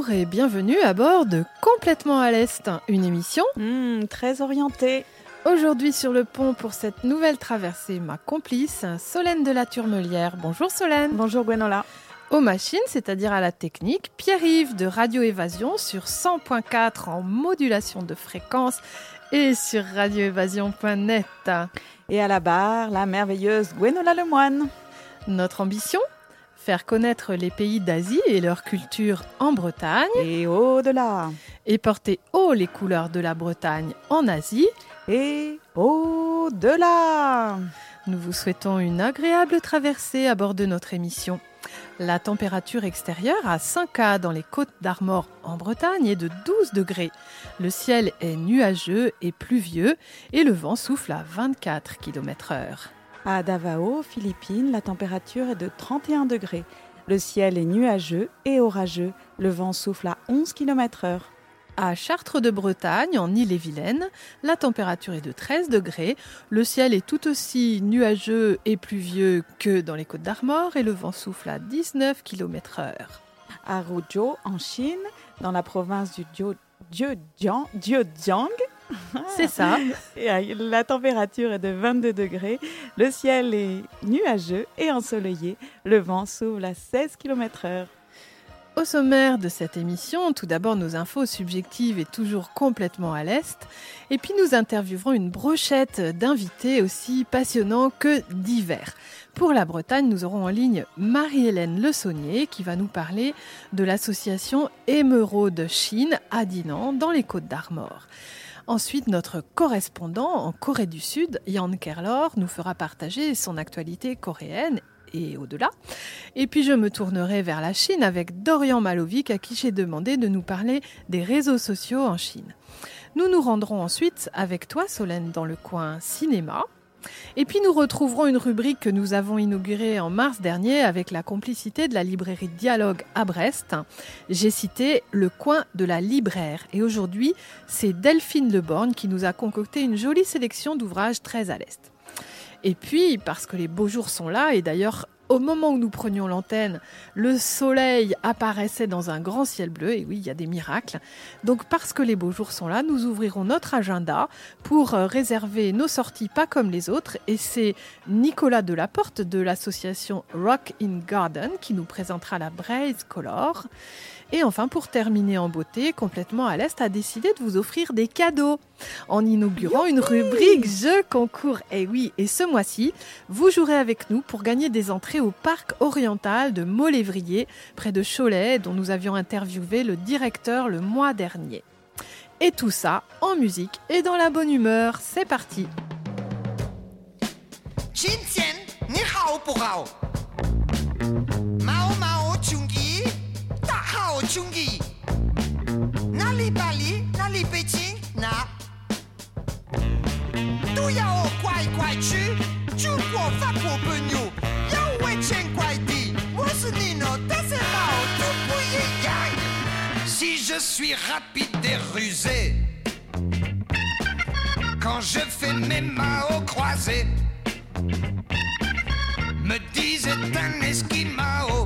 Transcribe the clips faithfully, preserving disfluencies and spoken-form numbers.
Bonjour et bienvenue à bord de Complètement à l'Est, une émission mmh, très orientée. Aujourd'hui sur le pont pour cette nouvelle traversée, ma complice, Solène de la Turmelière. Bonjour Solène. Bonjour Gwenola. Aux machines, c'est-à-dire à la technique, Pierre-Yves de Radio Évasion sur cent virgule quatre en modulation de fréquence et sur radio évasion point net. Et à la barre, la merveilleuse Gwenola Lemoine. Notre ambition ? Faire connaître les pays d'Asie et leur culture en Bretagne. Et au-delà. Et porter haut les couleurs de la Bretagne en Asie. Et au-delà. Nous vous souhaitons une agréable traversée à bord de notre émission. La température extérieure à cinq degrés dans les Côtes d'Armor en Bretagne est de douze degrés. Le ciel est nuageux et pluvieux et le vent souffle à vingt-quatre kilomètres heure. À Davao, Philippines, la température est de trente et un degrés. Le ciel est nuageux et orageux. Le vent souffle à onze kilomètres heure. À Chartres de Bretagne, en Ille-et-Vilaine, la température est de treize degrés. Le ciel est tout aussi nuageux et pluvieux que dans les Côtes d'Armor et le vent souffle à dix-neuf kilomètres heure. À Ruzhou, en Chine, dans la province du Zhejiang, Zhejiang, c'est ça. Et la température est de vingt-deux degrés. Le ciel est nuageux et ensoleillé. Le vent souffle à seize kilomètres heure. Au sommaire de cette émission, tout d'abord nos infos subjectives et toujours complètement à l'Est. Et puis nous interviewerons une brochette d'invités aussi passionnants que divers. Pour la Bretagne, nous aurons en ligne Marie-Hélène Le Saunier qui va nous parler de l'association Émeraude Chine à Dinan dans les Côtes d'Armor. Ensuite, notre correspondant en Corée du Sud, Jan Kerlor, nous fera partager son actualité coréenne et au-delà. Et puis je me tournerai vers la Chine avec Dorian Malovic à qui j'ai demandé de nous parler des réseaux sociaux en Chine. Nous nous rendrons ensuite avec toi, Solène, dans le coin cinéma. Et puis nous retrouverons une rubrique que nous avons inaugurée en mars dernier avec la complicité de la librairie Dialogue à Brest. J'ai cité le coin de la libraire. Et aujourd'hui, c'est Delphine Leborgne qui nous a concocté une jolie sélection d'ouvrages très à l'Est. Et puis, parce que les beaux jours sont là, et d'ailleurs, au moment où nous prenions l'antenne, le soleil apparaissait dans un grand ciel bleu, et oui, il y a des miracles. Donc, parce que les beaux jours sont là, nous ouvrirons notre agenda pour réserver nos sorties pas comme les autres, et c'est Nicolas Delaporte de l'association Rock in Garden qui nous présentera la Braise Color. Et enfin, pour terminer en beauté, Complètement à l'Est a décidé de vous offrir des cadeaux en inaugurant une rubrique Jeux concours. Et oui, et ce mois-ci, vous jouerez avec nous pour gagner des entrées au parc oriental de Molévrier, près de Cholet, dont nous avions interviewé le directeur le mois dernier. Et tout ça en musique et dans la bonne humeur. C'est parti. 今天你好不好？毛毛兄弟，大好兄弟，哪里巴黎，哪里北京，哪都要乖乖去。中国、法国朋友要为钱快递，我是你呢，但是毛都不一样。Si je suis rapide et rusé, quand je fais mes mains au croisé, me disait un esquimao,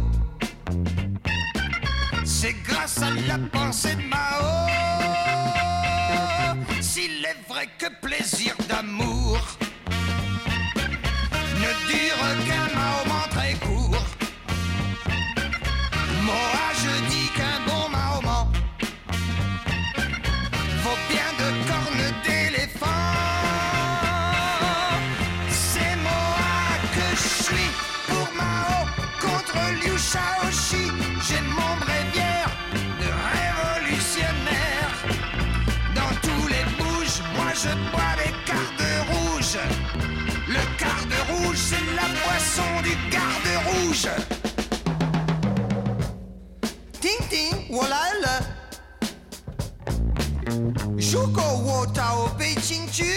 c'est grâce à la pensée de Mao. S'il est vrai que plaisir d'amour ne dure qu'un moment très court, moi je dis qu'un bon Mahomet vaut bien de cornes d'éléphant. C'est moi que je suis pour Mao contre Liu Shaoxi. J'ai mon bréviaire de révolutionnaire. Dans tous les bouges, moi je bois des cartes rouges. Le garde rouge, c'est la boisson du garde rouge. Ting ting, 我来了。如果我到北京去，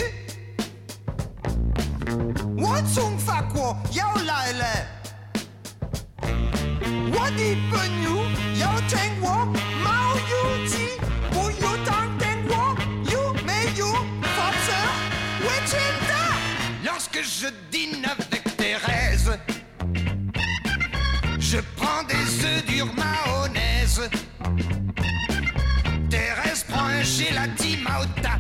我从法国要来了。我的朋友要听我毛有记，不有当听我有没有发车会真的。Lorsque je dîne avec Thérèse, je prends des œufs durs mayonnaise. j'ai la team Maota.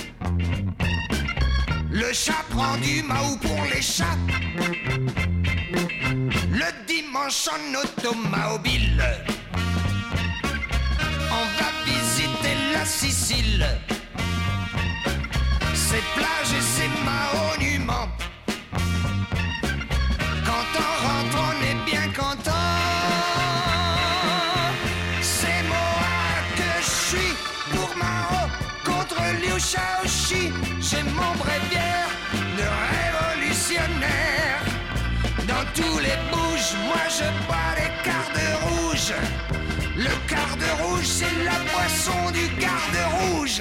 Le chat prend du Mao pour les chats. Le dimanche en automobile, on va visiter la Sicile. Ses plages et ses monuments. Quand on rentre, on est bien content. C'est moi que je suis pour Mao contre Liu Shaoxi. J'ai mon bréviaire de révolutionnaire. Dans tous les bouges, moi je bois des cartes rouges. Le garde rouge, c'est la boisson du garde rouge.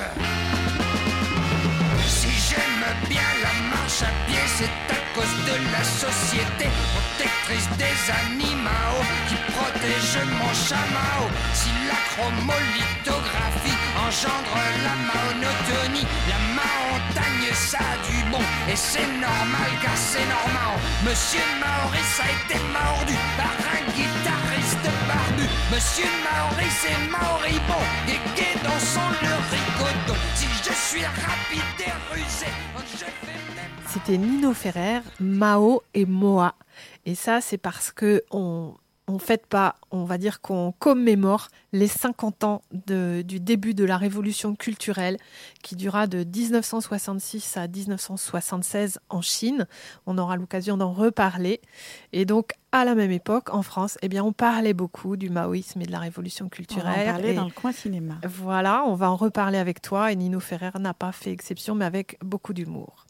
Si j'aime bien la marche à pied, c'est à cause de la société protectrice des animaux qui protège mon chameau. Si la chromolithographie engendre la monotonie, la montagne ça a du bon et c'est normal car c'est normal. Monsieur Maurice a été mordu par un guitariste barbu. Monsieur Maurice est moribond, guégué dans son le rigodon. Si je suis rapide et rusé, je fais même... C'était Nino Ferrer, Mao et Moa. Et ça, c'est parce que on on fête pas, on va dire qu'on commémore les cinquante ans de, du début de la révolution culturelle qui dura de dix-neuf cent soixante-six à dix-neuf cent soixante-seize en Chine. On aura l'occasion d'en reparler. Et donc, à la même époque, en France, eh bien, on parlait beaucoup du maoïsme et de la révolution culturelle. On en parlait et dans le coin cinéma. Voilà, on va en reparler avec toi. Et Nino Ferrer n'a pas fait exception, mais avec beaucoup d'humour.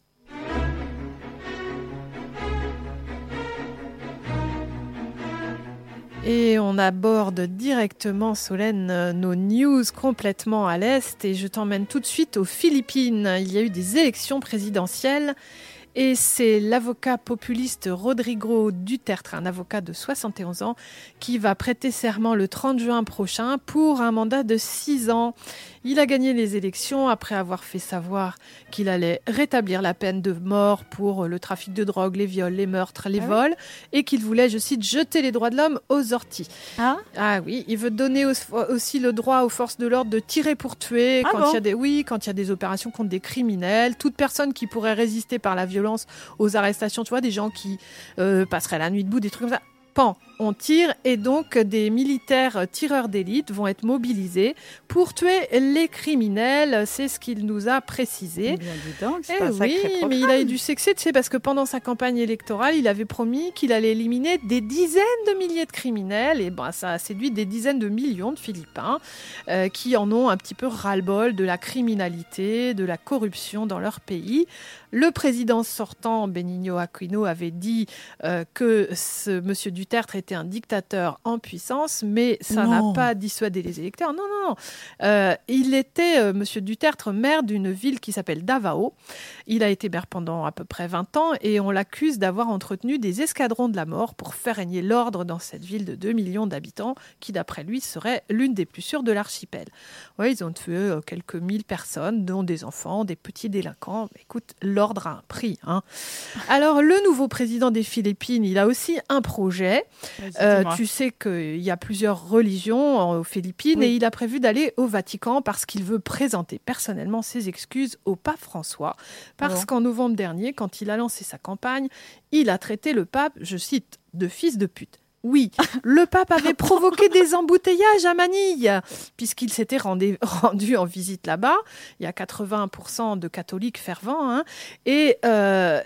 Et on aborde directement, Solène, nos news complètement à l'Est. Et je t'emmène tout de suite aux Philippines. Il y a eu des élections présidentielles. Et c'est l'avocat populiste Rodrigo Duterte, un avocat de soixante et onze ans, qui va prêter serment le trente juin prochain pour un mandat de six ans. Il a gagné les élections après avoir fait savoir qu'il allait rétablir la peine de mort pour le trafic de drogue, les viols, les meurtres, les ah vols, oui. et qu'il voulait, je cite, jeter les droits de l'homme aux orties. Ah, ah oui, il veut donner aussi le droit aux forces de l'ordre de tirer pour tuer ah quand bon il y a des, oui, quand il y a des opérations contre des criminels. Toute personne qui pourrait résister par la violence aux arrestations, tu vois, des gens qui euh, passeraient la nuit debout, des trucs comme ça. Pan, on tire et donc des militaires tireurs d'élite vont être mobilisés pour tuer les criminels. C'est ce qu'il nous a précisé. Eh bien, dis donc, c'est eh un sacré oui, programme. mais il a eu du succès, tu sais, parce que pendant sa campagne électorale, il avait promis qu'il allait éliminer des dizaines de milliers de criminels. Et ben, ça a séduit des dizaines de millions de Philippins euh, qui en ont un petit peu ras-le-bol de la criminalité, de la corruption dans leur pays. Le président sortant, Benigno Aquino, avait dit euh, que ce monsieur Duterte était un dictateur en puissance, mais ça non. n'a pas dissuadé les électeurs. Non, non, non. Euh, il était, euh, monsieur Duterte, maire d'une ville qui s'appelle Davao. Il a été maire pendant à peu près vingt ans et on l'accuse d'avoir entretenu des escadrons de la mort pour faire régner l'ordre dans cette ville de deux millions d'habitants qui, d'après lui, serait l'une des plus sûres de l'archipel. Ouais, ils ont tué euh, quelques mille personnes, dont des enfants, des petits délinquants. Écoute, l'ordre a un prix. Hein. Alors, le nouveau président des Philippines, il a aussi un projet. Euh, tu sais qu'il y a plusieurs religions aux Philippines oui. et il a prévu d'aller au Vatican parce qu'il veut présenter personnellement ses excuses au pape François. Parce bon. qu'en novembre dernier, quand il a lancé sa campagne, il a traité le pape, je cite, de fils de pute. Oui, le pape avait provoqué des embouteillages à Manille, puisqu'il s'était rendu, rendu en visite là-bas. Il y a quatre-vingts pour cent de catholiques fervents. Hein, et euh,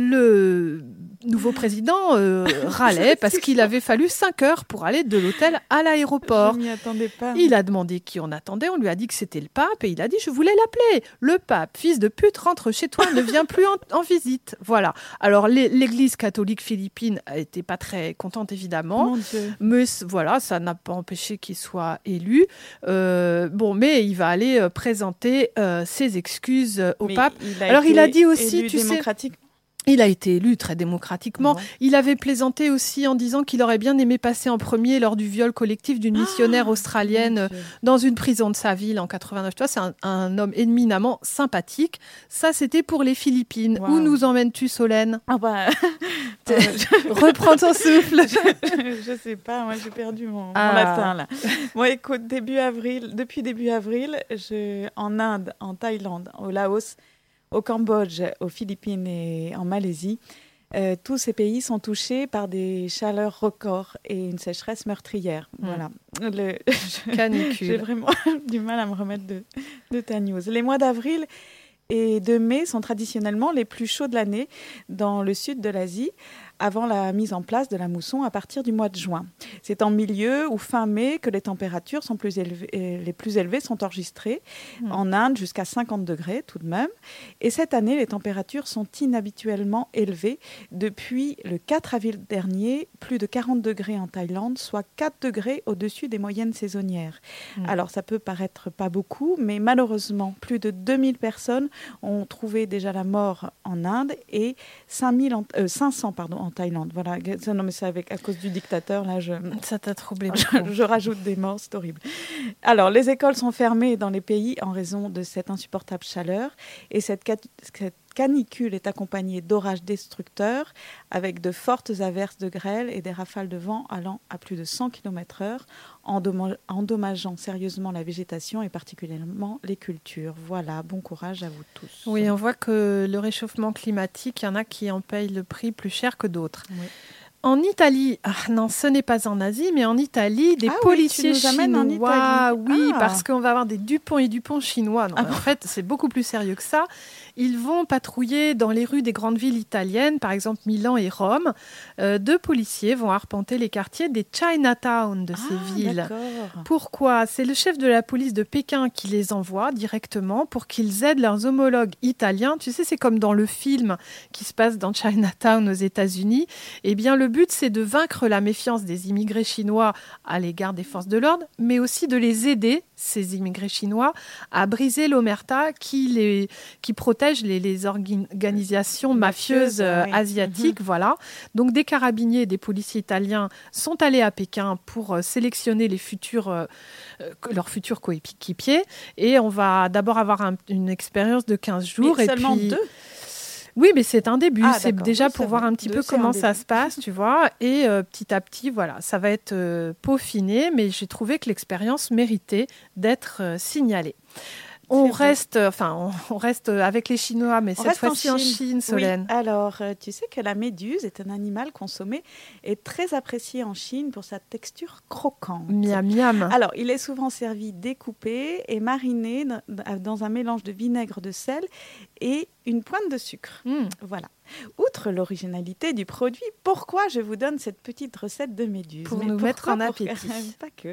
le nouveau président euh, râlait parce qu'il avait fallu cinq heures pour aller de l'hôtel à l'aéroport. Je m'y attendais pas. Il a demandé qui on attendait. On lui a dit que c'était le pape. Et il a dit, je voulais l'appeler. Le pape, fils de pute, rentre chez toi, ne vient plus en, en visite. Voilà. Alors, les, l'église catholique philippine n'était pas très contente, évidemment. Mon Dieu. Mais voilà, ça n'a pas empêché qu'il soit élu. Euh, bon, mais il va aller euh, présenter euh, ses excuses euh, au mais pape. Il Alors il a dit aussi, élu tu démocratique. sais, Il a été élu très démocratiquement. Ouais. Il avait plaisanté aussi en disant qu'il aurait bien aimé passer en premier lors du viol collectif d'une missionnaire Ah, australienne mon Dieu. dans une prison de sa ville en quatre-vingt-neuf. Tu vois, c'est un, un homme éminemment sympathique. Ça, c'était pour les Philippines. Wow. Où nous emmènes-tu, Solène? Ah bah, T'es- Reprends ton souffle. je sais pas, moi j'ai perdu mon, mon Ah. latin là. Moi écoute, début avril, depuis début avril, je, en Inde, en Thaïlande, au Laos, au Cambodge, aux Philippines et en Malaisie, euh, tous ces pays sont touchés par des chaleurs records et une sécheresse meurtrière. Mm. Voilà. Le, je- J'ai Canicule. vraiment du mal à me remettre de, de ta news. Les mois d'avril et de mai sont traditionnellement les plus chauds de l'année dans le sud de l'Asie, avant la mise en place de la mousson à partir du mois de juin. C'est en milieu ou fin mai que les températures sont plus élevées, euh, les plus élevées sont enregistrées, Mm. en Inde jusqu'à cinquante degrés tout de même. Et cette année, les températures sont inhabituellement élevées. Depuis le quatre avril dernier, plus de quarante degrés en Thaïlande, soit quatre degrés au-dessus des moyennes saisonnières. Mm. Alors ça peut paraître pas beaucoup, mais malheureusement, plus de deux mille personnes ont trouvé déjà la mort en Inde et cinq mille en- euh, cinq cents pardon, en Thaïlande. Voilà. Ça, non, mais c'est avec, à cause du dictateur, là, je, Ça t'a troublé je, beaucoup. je rajoute des morts, c'est horrible. Alors, les écoles sont fermées dans les pays en raison de cette insupportable chaleur et cette, cat- cette canicule est accompagnée d'orages destructeurs avec de fortes averses de grêle et des rafales de vent allant à plus de cent kilomètres heure, endoma- endommageant sérieusement la végétation et particulièrement les cultures. Voilà, bon courage à vous tous. Oui, on voit que le réchauffement climatique, il y en a qui en payent le prix plus cher que d'autres. Oui. En Italie, ah non, ce n'est pas en Asie, mais en Italie, des Ah oui, policiers tu nous amènes en chinois, Italie. oui, Ah. parce qu'on va avoir des Dupont et Dupont chinois. Non, Ah en fait, c'est beaucoup plus sérieux que ça. Ils vont patrouiller dans les rues des grandes villes italiennes, par exemple Milan et Rome. Euh, deux policiers vont arpenter les quartiers des Chinatown de ces Ah, villes. d'accord. Pourquoi? C'est le chef de la police de Pékin qui les envoie directement pour qu'ils aident leurs homologues italiens. Tu sais, c'est comme dans le film qui se passe dans Chinatown aux États-Unis. Eh bien, le but, c'est de vaincre la méfiance des immigrés chinois à l'égard des forces de l'ordre, mais aussi de les aider, ces immigrés chinois, à briser l'omerta qui, les, qui protège les, les organisations mafieuses Mafieuses, euh, oui. asiatiques. Voilà. Donc, des carabiniers et des policiers italiens sont allés à Pékin pour euh, sélectionner les futurs, euh, euh, leurs futurs coéquipiers. Et on va d'abord avoir un- une expérience de quinze jours. Mais et seulement puis... deux. Oui, mais c'est un début. Ah, c'est d'accord. déjà Oui, pour c'est voir vrai. un petit Deux, peu c'est un comment ça début. se passe, tu vois. Et euh, petit à petit, voilà, ça va être euh, peaufiné, mais j'ai trouvé que l'expérience méritait d'être euh, signalée. On C'est vrai. reste, euh, enfin, on, on reste avec les Chinois, mais On cette reste fois-ci en Chine, Oui, Solène. alors, euh, tu sais que la méduse est un animal consommé et très apprécié en Chine pour sa texture croquante. Miam miam. Alors, il est souvent servi découpé et mariné dans- dans un mélange de vinaigre de sel et une pointe de sucre. Mm. Voilà. Outre l'originalité du produit, pourquoi je vous donne cette petite recette de méduse? Pour Mais nous mettre en pourquoi? Pour- appétit. Pas que.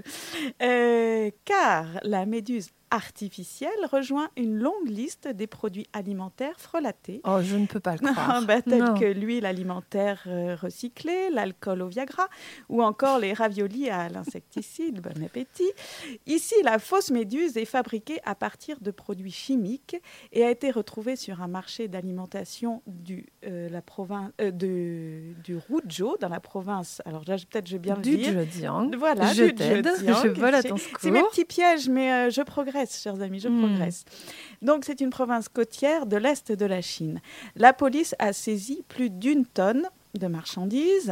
Euh, car la méduse artificielle rejoint une longue liste des produits alimentaires frelatés. Oh, je ne peux pas le Ah, croire. bah, tels Non. que l'huile alimentaire euh, recyclée, l'alcool au Viagra ou encore les raviolis à l'insecticide. Bon appétit. Ici, la fausse méduse est fabriquée à partir de produits chimiques et a été retrouvée sur un marché d'alimentation du, euh, la province, euh, de, du Ruzhou, dans la province. Alors là, je- peut-être je vais bien Du le dire. Zhejiang. Voilà, je du t'aide, Zhejiang. je vole à C'est- ton C'est mes secours. petits pièges, mais euh, je progresse, chers amis, je Hmm. progresse. Donc, c'est une province côtière de l'Est de la Chine. La police a saisi plus d'une tonne de marchandises,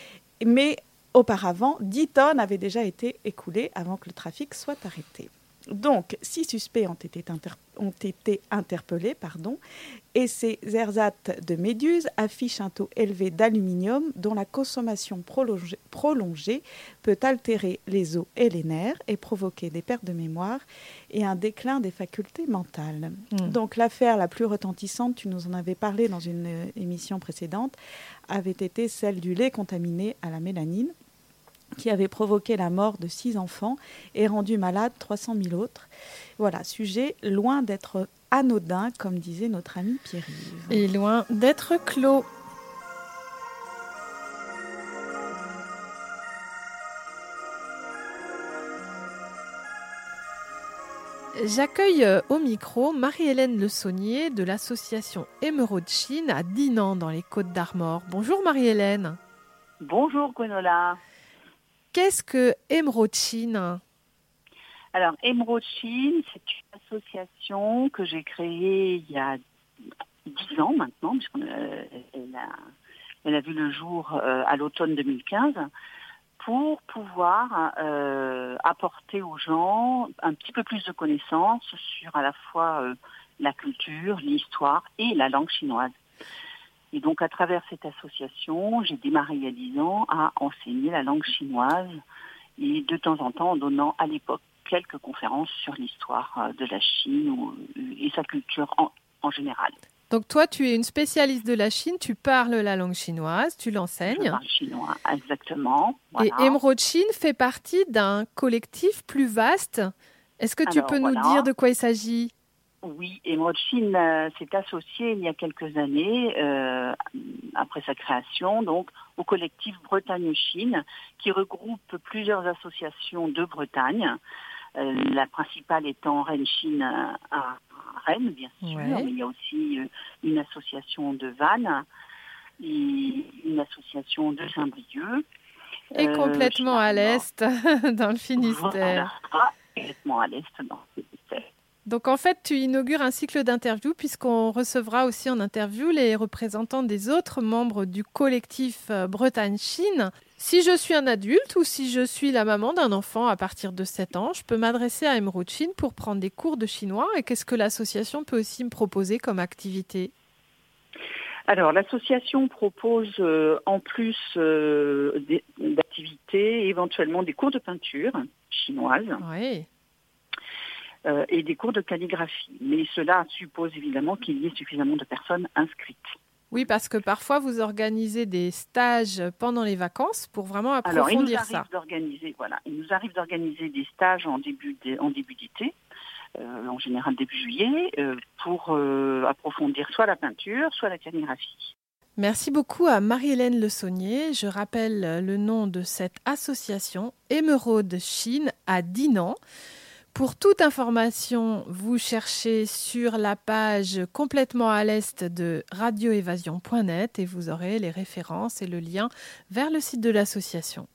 mais auparavant, dix tonnes avaient déjà été écoulées avant que le trafic soit arrêté. Donc, six suspects ont été, inter- ont été interpellés, pardon, et ces ersatz de méduses affichent un taux élevé d'aluminium dont la consommation prolongée, prolongée peut altérer les os et les nerfs et provoquer des pertes de mémoire et un déclin des facultés mentales. Mm. Donc, l'affaire la plus retentissante, tu nous en avais parlé dans une euh, émission précédente, avait été celle du lait contaminé à la mélanine, qui avait provoqué la mort de six enfants et rendu malade trois cent mille autres. Voilà, sujet loin d'être anodin, comme disait notre ami Pierre-Yves. Et loin d'être clos. J'accueille euh, au micro Marie-Hélène Le Saunier de l'association Émeraude Chine à Dinan dans les Côtes-d'Armor. Bonjour Marie-Hélène. Bonjour Gwenola. Qu'est-ce que Émeraude Chine ? Alors Émeraude Chine, c'est une association que j'ai créée il y a dix ans maintenant, puisqu'elle a, elle a vu le jour euh, à l'automne deux mille quinze, pour pouvoir euh, apporter aux gens un petit peu plus de connaissances sur à la fois euh, la culture, l'histoire et la langue chinoise. Et donc à travers cette association, j'ai démarré il y a dix ans à enseigner la langue chinoise et de temps en temps en donnant à l'époque quelques conférences sur l'histoire de la Chine ou, et sa culture en, en général. Donc toi, tu es une spécialiste de la Chine, tu parles la langue chinoise, tu l'enseignes. Je parle chinois, exactement. Voilà. Et Émeraude Chine fait partie d'un collectif plus vaste. Est-ce que tu Alors, peux voilà. nous dire de quoi il s'agit ? Oui, Émeraude Chine euh, s'est associée il y a quelques années, euh, après sa création, donc au collectif Bretagne-Chine, qui regroupe plusieurs associations de Bretagne. Euh, la principale étant Rennes Chine à Rennes, bien sûr, Ouais. mais il y a aussi euh, une association de Vannes et une association de Saint-Brieuc. Et Euh, complètement à l'est, dans le Finistère. Voilà, complètement à l'est dans le Finistère. Donc en fait, tu inaugures un cycle d'interviews puisqu'on recevra aussi en interview les représentants des autres membres du collectif euh, Bretagne-Chine. Si je suis un adulte ou si je suis la maman d'un enfant à partir de sept ans, je peux m'adresser à Émeraude Chine pour prendre des cours de chinois. Et qu'est-ce que l'association peut aussi me proposer comme activité ? Alors, l'association propose euh, en plus euh, des, d'activités, éventuellement des cours de peinture chinoise. Oui. Euh, et des cours de calligraphie. Mais cela suppose évidemment qu'il y ait suffisamment de personnes inscrites. Oui, parce que parfois vous organisez des stages pendant les vacances pour vraiment Alors, il nous approfondir arrive ça. d'organiser, voilà, il nous arrive d'organiser des stages en début, de, en début d'été, euh, en général début juillet, euh, pour euh, approfondir soit la peinture, soit la calligraphie. Merci beaucoup à Marie-Hélène Le Saunier. Je rappelle le nom de cette association, Émeraude Chine à Dinan. Pour toute information, vous cherchez sur la page complètement à l'est de radio évasion point net et vous aurez les références et le lien vers le site de l'association.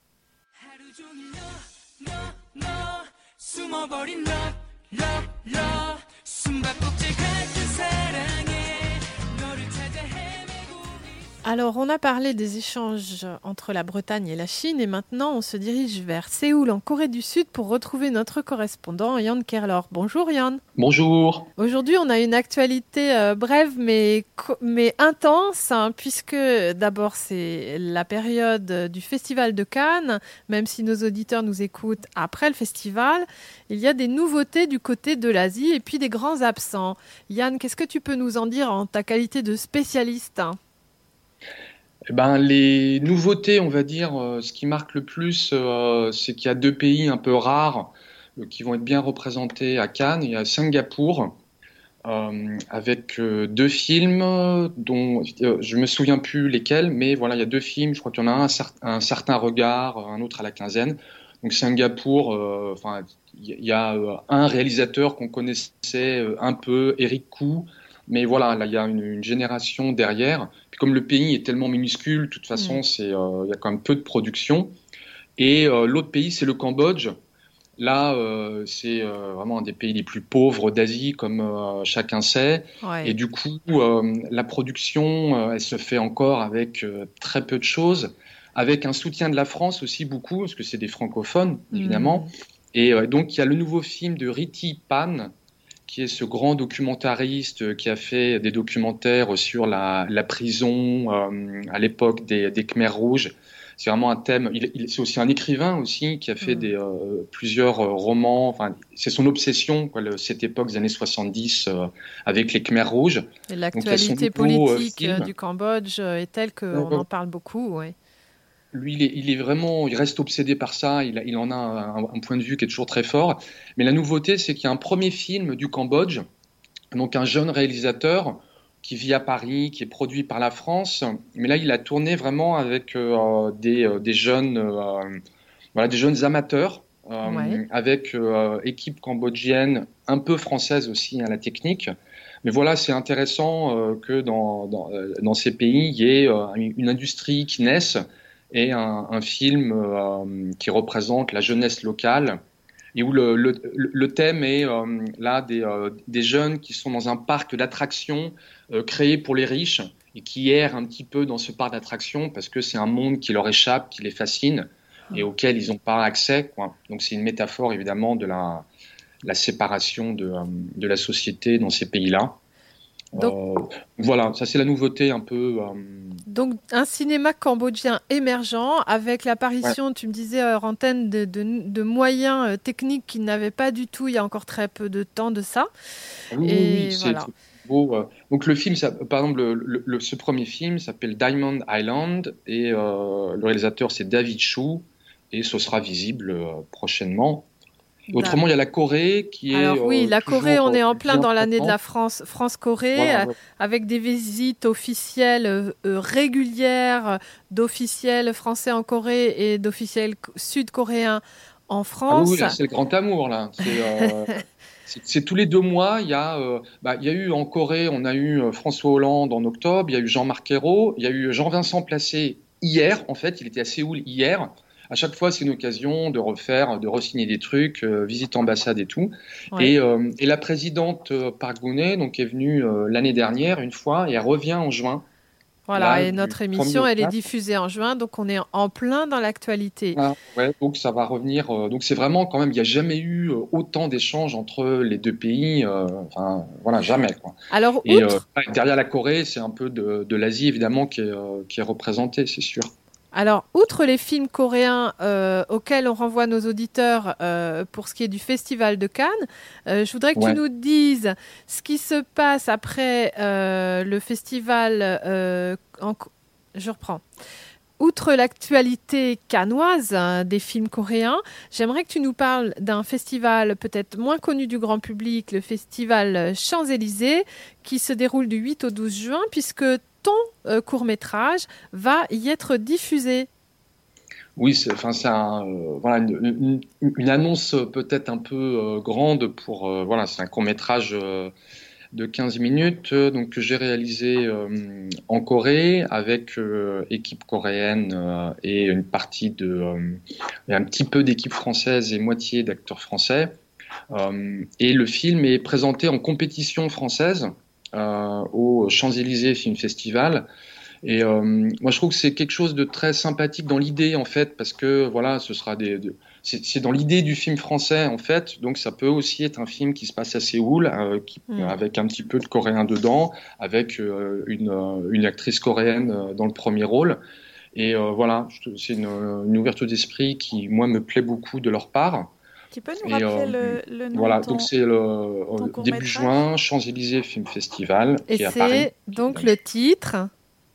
Alors, on a parlé des échanges entre la Bretagne et la Chine et maintenant on se dirige vers Séoul en Corée du Sud pour retrouver notre correspondant Yann Kerlor. Bonjour Yann. Bonjour. Aujourd'hui, on a une actualité euh, brève mais, mais intense hein, puisque d'abord c'est la période du Festival de Cannes, même si nos auditeurs nous écoutent après le festival. Il y a des nouveautés du côté de l'Asie et puis des grands absents. Yann, qu'est-ce que tu peux nous en dire en ta qualité de spécialiste hein ? Eh ben, les nouveautés, on va dire, euh, ce qui marque le plus, euh, c'est qu'il y a deux pays un peu rares euh, qui vont être bien représentés à Cannes. Il y a Singapour, euh, avec euh, deux films euh, dont euh, je me souviens plus lesquels, mais voilà, il y a deux films. Je crois qu'il y en a un, un, cer- un certain regard, un autre à la quinzaine. Donc Singapour, euh, enfin, il y a euh, un réalisateur qu'on connaissait euh, un peu, Eric Koo. Mais voilà, là, il y a une, une génération derrière. Puis comme le pays est tellement minuscule, de toute façon, mmh. c'est, euh, il y a quand même peu de production. Et euh, l'autre pays, c'est le Cambodge. Là, euh, c'est euh, vraiment un des pays les plus pauvres d'Asie, comme euh, chacun sait. Ouais. Et du coup, euh, la production, euh, elle se fait encore avec euh, très peu de choses, avec un soutien de la France aussi beaucoup, parce que c'est des francophones, évidemment. Mmh. Et euh, donc, il y a le nouveau film de Riti Pan, qui est ce grand documentariste qui a fait des documentaires sur la, la prison euh, à l'époque des, des Khmers rouges. C'est vraiment un thème. Il, il, c'est aussi un écrivain aussi qui a fait mmh. des, euh, plusieurs euh, romans. Enfin, c'est son obsession, quoi, le, cette époque des années soixante-dix euh, avec les Khmers rouges. Et l'actualité Donc, nouveau, politique euh, du Cambodge est telle qu'on ouais, en parle beaucoup, ouais. Lui, il est, il est vraiment, il reste obsédé par ça. Il, a, il en a un, un point de vue qui est toujours très fort. Mais la nouveauté, c'est qu'il y a un premier film du Cambodge, donc un jeune réalisateur qui vit à Paris, qui est produit par la France. Mais là, il a tourné vraiment avec euh, des, euh, des jeunes, euh, voilà, des jeunes amateurs euh, Ouais. avec euh, équipe cambodgienne, un peu française aussi à la technique. Mais voilà, c'est intéressant euh, que dans, dans, euh, dans ces pays, il y ait euh, une industrie qui naisse et un, un film euh, qui représente la jeunesse locale et où le, le, le thème est euh, là des, euh, des jeunes qui sont dans un parc d'attractions euh, créé pour les riches et qui errent un petit peu dans ce parc d'attractions parce que c'est un monde qui leur échappe, qui les fascine et auquel ils n'ont pas accès, quoi. Donc c'est une métaphore évidemment de la, la séparation de, de la société dans ces pays-là. Donc, Euh, voilà, ça c'est la nouveauté un peu. Euh, donc un cinéma cambodgien émergent avec l'apparition, ouais. tu me disais hors antenne, de, de, de moyens euh, techniques qu'ils n'avaient pas du tout il y a encore très peu de temps de ça. Oui, oui, Et oui, c'est voilà. c'est beau. euh. Donc le film, ça, par exemple, le, le- le- ce premier film s'appelle Diamond Island et euh, le réalisateur c'est David Chou et ce sera visible euh, prochainement. Autrement, il y a la Corée qui est Alors oui, euh, la Corée, toujours on est en euh, plein bien dans l'année de la présente. France, France-Corée, Voilà, euh, ouais. avec des visites officielles euh, euh, régulières euh, d'officiels français en Corée et d'officiels co- sud-coréens en Ah oui, oui, France. là, c'est le grand amour, là. C'est euh, c'est- c'est tous les deux mois, il y a, euh, bah, il y a eu en Corée, on a eu euh, François Hollande en octobre, il y a eu Jean-Marc Ayrault, il y a eu Jean-Vincent Placé hier, en fait, il était à Séoul hier. À chaque fois, c'est une occasion de refaire, de re-signer des trucs, euh, visite ambassade et tout. Ouais. Et, euh, et la présidente euh, Park Geun-hye, donc, est venue euh, l'année dernière une fois et elle revient en juin, Voilà, là, et du notre premier émission, au elle est quatre. diffusée en juin, donc on est en plein dans l'actualité. Ah, ouais, donc ça va revenir. euh, donc c'est vraiment quand même, il n'y a jamais eu euh, autant d'échanges entre les deux pays. euh, enfin, voilà, jamais, quoi. Alors, Et euh, outre ouais, derrière la Corée, c'est un peu de, de l'Asie évidemment qui est, euh, qui est représentée, c'est sûr. Alors, outre les films coréens euh, auxquels on renvoie nos auditeurs euh, pour ce qui est du Festival de Cannes, euh, je voudrais que tu Ouais. nous dises ce qui se passe après euh, le festival. euh, en- Je reprends. Outre l'actualité cannoise hein, des films coréens, j'aimerais que tu nous parles d'un festival peut-être moins connu du grand public, le festival Champs-Élysées, qui se déroule du huit au douze juin, puisque ton euh, court-métrage va y être diffusé. Oui, c'est, enfin, c'est un, euh, voilà, une, une- une annonce euh, peut-être un peu euh, grande pour. Euh, voilà, c'est un court-métrage euh, de quinze minutes euh, donc, que j'ai réalisé euh, en Corée avec euh, équipe coréenne euh, et une partie de. Euh, et un petit peu d'équipe française et moitié d'acteurs français. Euh, et le film est présenté en compétition française euh, au Champs-Élysées Film Festival. Et euh, moi, je trouve que c'est quelque chose de très sympathique dans l'idée, en fait, parce que voilà, ce sera des, de- c'est c'est dans l'idée du film français, en fait. Donc, ça peut aussi être un film qui se passe à Séoul, euh, qui, Mm. avec un petit peu de coréen dedans, avec euh, une, euh, une actrice coréenne euh, dans le premier rôle. Et euh, voilà, je- c'est une, une ouverture d'esprit qui, moi, me plaît beaucoup de leur part. Tu peux nous Et rappeler euh, le, le nom voilà, de ton, donc c'est le euh, ton début court-métrage? juin, Champs-Élysées Film Festival, Et qui est à Paris. c'est donc le titre.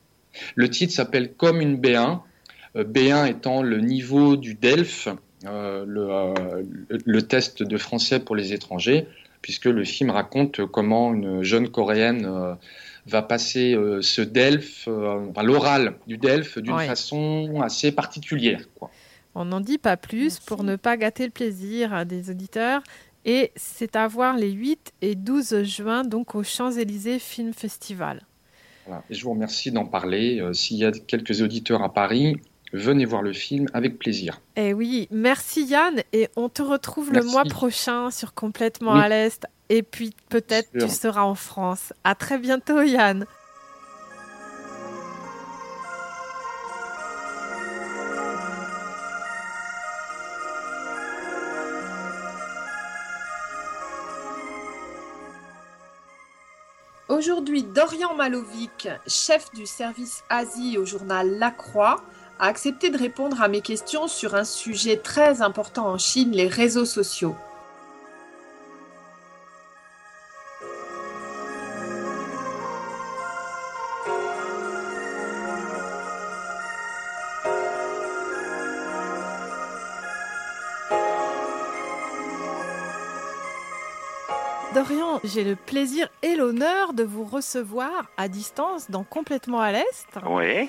Le titre s'appelle Comme une B un, euh, B un étant le niveau du D E L F, euh, le, euh, le- le test de français pour les étrangers, puisque le film raconte comment une jeune coréenne euh, va passer euh, ce D E L F, euh, enfin, l'oral du D E L F d'une Ouais. façon assez particulière, quoi. On n'en dit pas plus Merci. pour ne pas gâter le plaisir euh, des auditeurs. Et c'est à voir les huit et douze juin, donc au Champs-Élysées Film Festival. Voilà. Et je vous remercie d'en parler. Euh, s'il y a quelques auditeurs à Paris, venez voir le film avec plaisir. Eh oui, merci Yann. Et on te retrouve le Merci. mois prochain sur Complètement Oui. à l'Est. Et puis peut-être Sûr. tu seras en France. À très bientôt Yann. Aujourd'hui, Dorian Malovic, chef du service Asie au journal La Croix, a accepté de répondre à mes questions sur un sujet très important en Chine, les réseaux sociaux. Dorian, j'ai le plaisir et l'honneur de vous recevoir à distance dans Complètement à l'Est. Oui.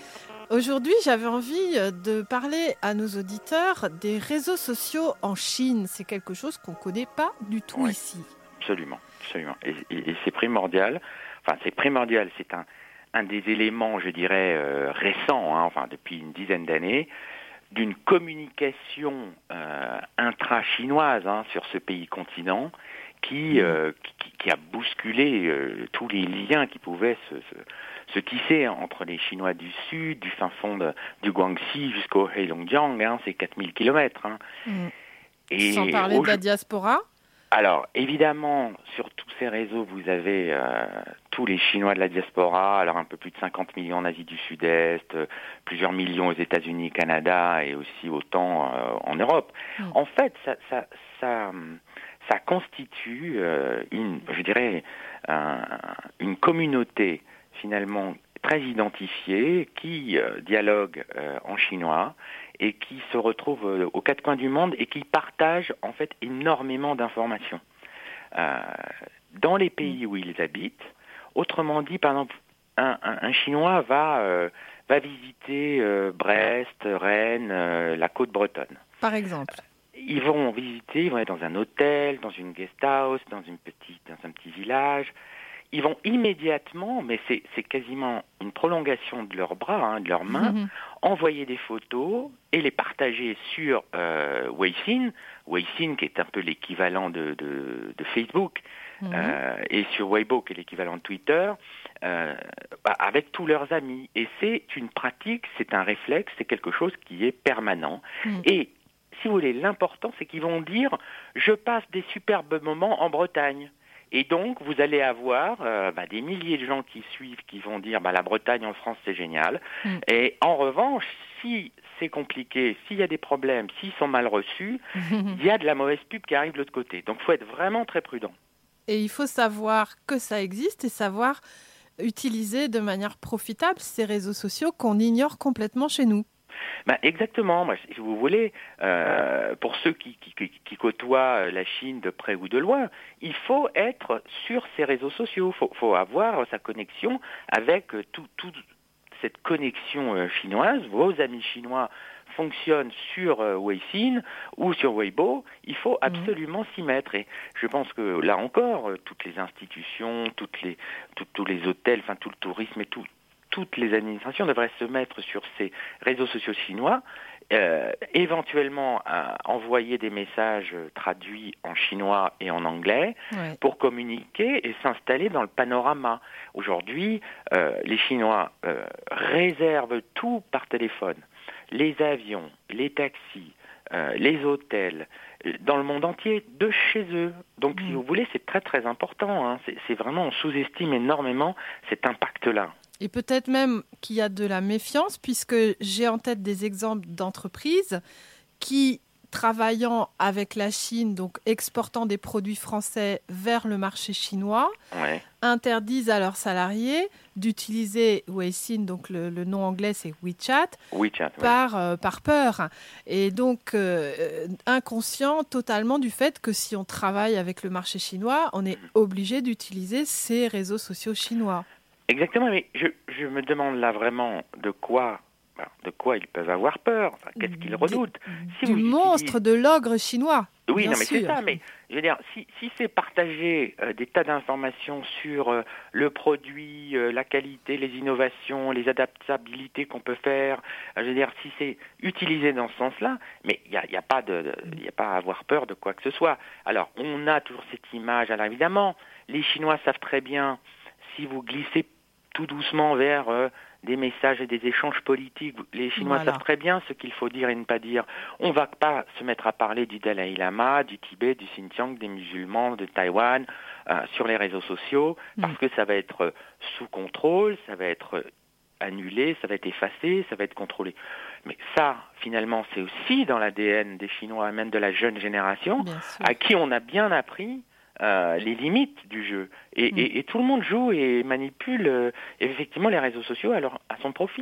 Aujourd'hui, j'avais envie de parler à nos auditeurs des réseaux sociaux en Chine. C'est quelque chose qu'on ne connaît pas du tout Oui. ici. Absolument, absolument. Et, et, et c'est primordial. Enfin, c'est primordial. C'est un, un des éléments, je dirais, euh, récents, hein, enfin depuis une dizaine d'années, d'une communication euh, intra-chinoise hein, sur ce pays continent qui, euh, qui, qui a bousculé euh, tous les liens qui pouvaient se, se, se tisser entre les Chinois du Sud, du fin fond de, du Guangxi jusqu'au Heilongjiang, hein, c'est quatre mille kilomètres. Hein. Mmh. Et Sans parler au... de la diaspora. Alors, évidemment, sur tous ces réseaux, vous avez euh, tous les Chinois de la diaspora, alors un peu plus de cinquante millions en Asie du Sud-Est, euh, plusieurs millions aux États-Unis, Canada et aussi autant euh, en Europe. Mm. En fait, ça, ça, ça, ça constitue euh, une, je dirais, un, une communauté finalement très identifiée qui euh, dialogue euh, en chinois et qui se retrouvent euh, aux quatre coins du monde et qui partagent en fait énormément d'informations euh, dans les pays où ils habitent. Autrement dit, par exemple, un, un, un Chinois va, euh, va visiter euh, Brest, Rennes, euh, la côte bretonne. Par exemple. Ils vont visiter, ils vont être dans un hôtel, dans une guest house, dans, une petite, dans un petit village. Ils vont immédiatement, mais c'est, c'est quasiment une prolongation de leurs bras, hein, de leurs mains, mmh. envoyer des photos et les partager sur euh, Weixin, Weixin qui est un peu l'équivalent de, de, de Facebook, mmh. euh, et sur Weibo qui est l'équivalent de Twitter, euh, bah, avec tous leurs amis. Et c'est une pratique, c'est un réflexe, c'est quelque chose qui est permanent. Mmh. Et si vous voulez, l'important, c'est qu'ils vont dire « je passe des superbes moments en Bretagne ». Et donc, vous allez avoir euh, bah, des milliers de gens qui suivent, qui vont dire bah, « la Bretagne en France, c'est génial mm. ». Et en revanche, si c'est compliqué, s'il y a des problèmes, s'ils sont mal reçus, il y a de la mauvaise pub qui arrive de l'autre côté. Donc, il faut être vraiment très prudent. Et il faut savoir que ça existe et savoir utiliser de manière profitable ces réseaux sociaux qu'on ignore complètement chez nous. Ben exactement. Moi, si vous voulez, euh, pour ceux qui, qui, qui côtoient la Chine de près ou de loin, il faut être sur ces réseaux sociaux. Il faut, faut avoir sa connexion avec toute tout cette connexion chinoise. Vos amis chinois fonctionnent sur Weixin ou sur Weibo. Il faut absolument mmh. s'y mettre. Et je pense que là encore, toutes les institutions, toutes les, tout, tous les hôtels, enfin tout le tourisme et tout. Toutes les administrations devraient se mettre sur ces réseaux sociaux chinois, euh, éventuellement euh, envoyer des messages traduits en chinois et en anglais ouais. pour communiquer et s'installer dans le panorama. Aujourd'hui, euh, les Chinois euh, réservent tout par téléphone. Les avions, les taxis, euh, les hôtels, dans le monde entier, de chez eux. Donc, mmh. si vous voulez, c'est très très important. Hein. C'est, c'est vraiment, on sous-estime énormément cet impact-là. Et peut-être même qu'il y a de la méfiance, puisque j'ai en tête des exemples d'entreprises qui, travaillant avec la Chine, donc exportant des produits français vers le marché chinois, ouais. interdisent à leurs salariés d'utiliser Weixin, donc le, le nom anglais c'est WeChat, WeChat par, ouais. euh, par peur. Et donc, euh, inconscient totalement du fait que si on travaille avec le marché chinois, on est obligé d'utiliser ces réseaux sociaux chinois. Exactement, mais je, je me demande là vraiment de quoi, de quoi ils peuvent avoir peur, enfin, qu'est-ce qu'ils redoutent. Si du vous monstre utilisez... de l'ogre chinois. Oui, bien non, mais sûr. c'est ça, mais je veux dire, si, si c'est partager euh, des tas d'informations sur euh, le produit, euh, la qualité, les innovations, les adaptabilités qu'on peut faire, euh, je veux dire, si c'est utilisé dans ce sens-là, mais il n'y a, y a pas de, il y a pas à avoir peur de quoi que ce soit. Alors, on a toujours cette image, alors évidemment, les Chinois savent très bien, si vous glissez tout doucement vers euh, des messages et des échanges politiques. Les Chinois voilà. savent très bien ce qu'il faut dire et ne pas dire. On ne va pas se mettre à parler du Dalai Lama, du Tibet, du Xinjiang, des musulmans, de Taïwan euh, sur les réseaux sociaux, mmh. parce que ça va être sous contrôle, ça va être annulé, ça va être effacé, ça va être contrôlé. Mais ça, finalement, c'est aussi dans l'A D N des Chinois, même de la jeune génération, à qui on a bien appris Euh, les limites du jeu. Et, mmh. et, et tout le monde joue et manipule euh, effectivement les réseaux sociaux à, leur, à son profit.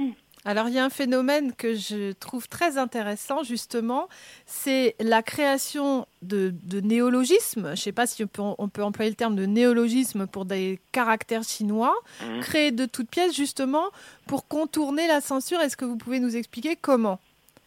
Alors, il y a un phénomène que je trouve très intéressant, justement, c'est la création de, de néologismes. Je ne sais pas si on peut, on peut employer le terme de néologisme pour des caractères chinois, mmh. créés de toutes pièces, justement, pour contourner la censure. Est-ce que vous pouvez nous expliquer comment ?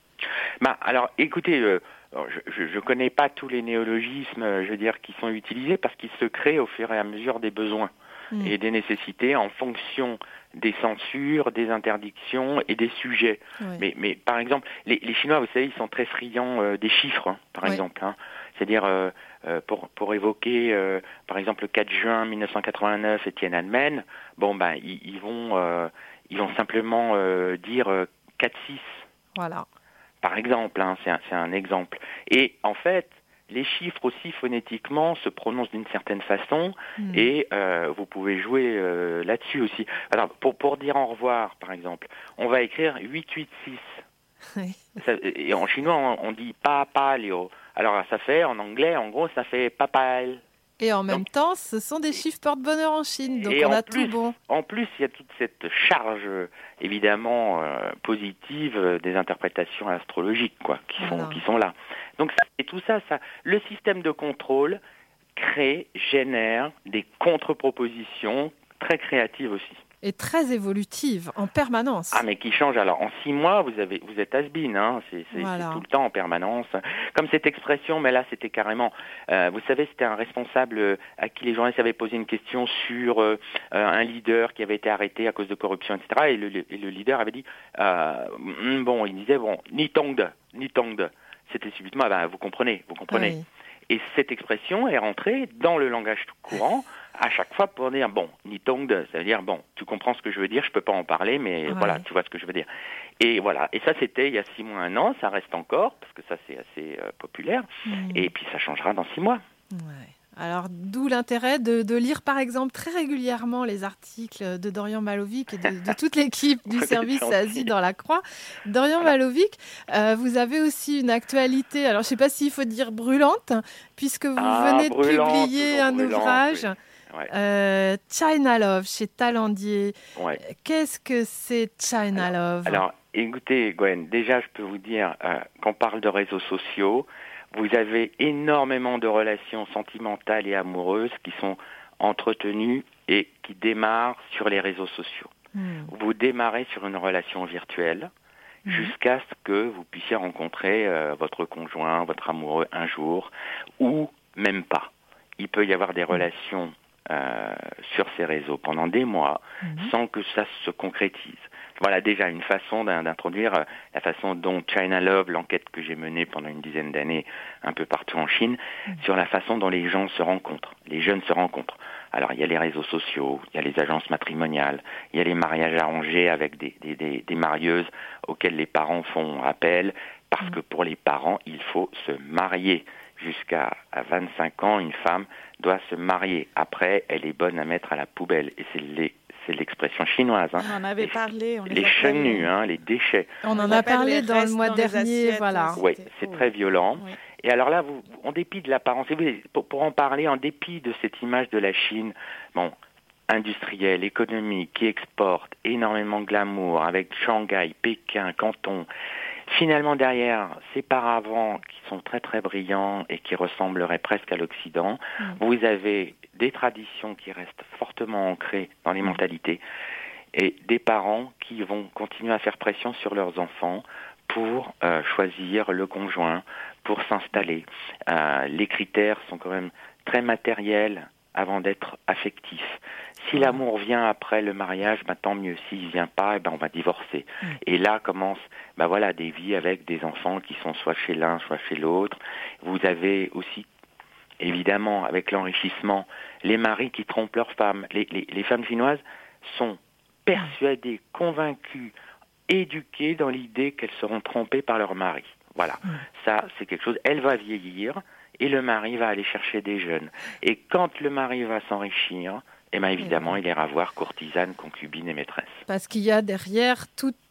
Bah, alors, écoutez, euh, je ne connais pas tous les néologismes, je veux dire, qui sont utilisés parce qu'ils se créent au fur et à mesure des besoins mmh. et des nécessités en fonction des censures, des interdictions et des sujets. Oui. Mais, mais par exemple, les, les Chinois, vous savez, ils sont très friands euh, des chiffres, hein, par oui. exemple. Hein. C'est-à-dire, euh, euh, pour, pour évoquer, euh, par exemple, le quatre juin mille neuf cent quatre-vingt-neuf et Tiananmen, bon, ben, ils, ils, vont, euh, ils vont simplement euh, dire euh, quatre six. Voilà. Par exemple, hein, c'est, un, c'est un exemple. Et en fait, les chiffres aussi phonétiquement se prononcent d'une certaine façon mmh. et euh, vous pouvez jouer euh, là-dessus aussi. Alors pour, pour dire au revoir, par exemple, on va écrire huit huit six. Oui. Ça, et en chinois, on, on dit pa pa léo. Alors ça fait, en anglais, en gros, ça fait papal. Et en même donc, temps, ce sont des chiffres porte-bonheur en Chine, donc et on a plus, tout bon. En plus, il y a toute cette charge, évidemment, euh, positive euh, des interprétations astrologiques, quoi, qui sont, qui sont là. Donc, ça, et tout ça, ça, le système de contrôle crée, génère des contre-propositions très créatives aussi. Et très évolutive, en permanence. Ah, mais qui change. Alors, en six mois, vous avez, vous êtes has-been, hein. C'est, c'est, voilà. c'est tout le temps en permanence. Comme cette expression, mais là, c'était carrément, euh, vous savez, c'était un responsable à qui les journalistes avaient posé une question sur euh, un leader qui avait été arrêté à cause de corruption, et cetera. Et le, et le leader avait dit, euh, bon, il disait, bon, ni tongde, ni tongde. C'était subitement, ben, vous comprenez, vous comprenez. Oui. Et cette expression est rentrée dans le langage courant à chaque fois pour dire, bon, ni tongde, ça veut dire, bon, tu comprends ce que je veux dire, je peux pas en parler, mais ouais. voilà, tu vois ce que je veux dire. Et voilà, et ça c'était il y a six mois, un an, ça reste encore, parce que ça c'est assez euh, populaire, mmh. et puis ça changera dans six mois. Ouais. Alors, d'où l'intérêt de, de lire, par exemple, très régulièrement les articles de Dorian Malovic et de, de toute l'équipe du service Asie dans la Croix. Dorian voilà. Malovic, euh, vous avez aussi une actualité, alors je ne sais pas s'il faut dire brûlante, puisque vous ah, venez brûlant, de publier un brûlant, ouvrage, oui. ouais. euh, China Love, chez Talandier. Ouais. Qu'est-ce que c'est China alors, Love ? Alors, écoutez, Gwen, déjà, je peux vous dire, euh, qu'on parle de réseaux sociaux, vous avez énormément de relations sentimentales et amoureuses qui sont entretenues et qui démarrent sur les réseaux sociaux. Mmh. Vous démarrez sur une relation virtuelle mmh. jusqu'à ce que vous puissiez rencontrer euh, votre conjoint, votre amoureux un jour, ou même pas. Il peut y avoir des relations euh, sur ces réseaux pendant des mois mmh. sans que ça se concrétise. Voilà déjà une façon d'introduire la façon dont China Love, l'enquête que j'ai menée pendant une dizaine d'années un peu partout en Chine, mmh. sur la façon dont les gens se rencontrent, les jeunes se rencontrent. Alors il y a les réseaux sociaux, il y a les agences matrimoniales, il y a les mariages arrangés avec des, des, des, des marieuses auxquelles les parents font appel, parce mmh. que pour les parents, il faut se marier. Jusqu'à à vingt-cinq ans, une femme doit se marier. Après, elle est bonne à mettre à la poubelle. Et c'est les c'est l'expression chinoise. Hein. On en avait les, parlé. On les chenus, hein, les déchets. On en a parlé dans le mois dernier, voilà. Oui, c'est très violent. Oui. Et alors là, vous, en dépit de l'apparence, pour, pour en parler, en dépit de cette image de la Chine, bon, industrielle, économique, qui exporte énormément de glamour, avec Shanghai, Pékin, Canton. Finalement, derrière ces paravents qui sont très très brillants et qui ressembleraient presque à l'Occident, mmh. vous avez des traditions qui restent fortement ancrées dans les mentalités et des parents qui vont continuer à faire pression sur leurs enfants pour euh, choisir le conjoint, pour s'installer. Euh, les critères sont quand même très matériels avant d'être affectifs. Si mmh. l'amour vient après le mariage, ben, tant mieux. S'il ne vient pas, eh ben, on va divorcer. Mmh. Et là commencent ben, voilà, des vies avec des enfants qui sont soit chez l'un, soit chez l'autre. Vous avez aussi, évidemment, avec l'enrichissement, les maris qui trompent leurs femmes. Les, les, les femmes chinoises sont persuadées, convaincues, éduquées dans l'idée qu'elles seront trompées par leur mari. Voilà, mmh. ça c'est quelque chose. Elle va vieillir et le mari va aller chercher des jeunes. Et quand le mari va s'enrichir, eh bien évidemment, il ira voir courtisane, concubine et maîtresse. Parce qu'il y a derrière toute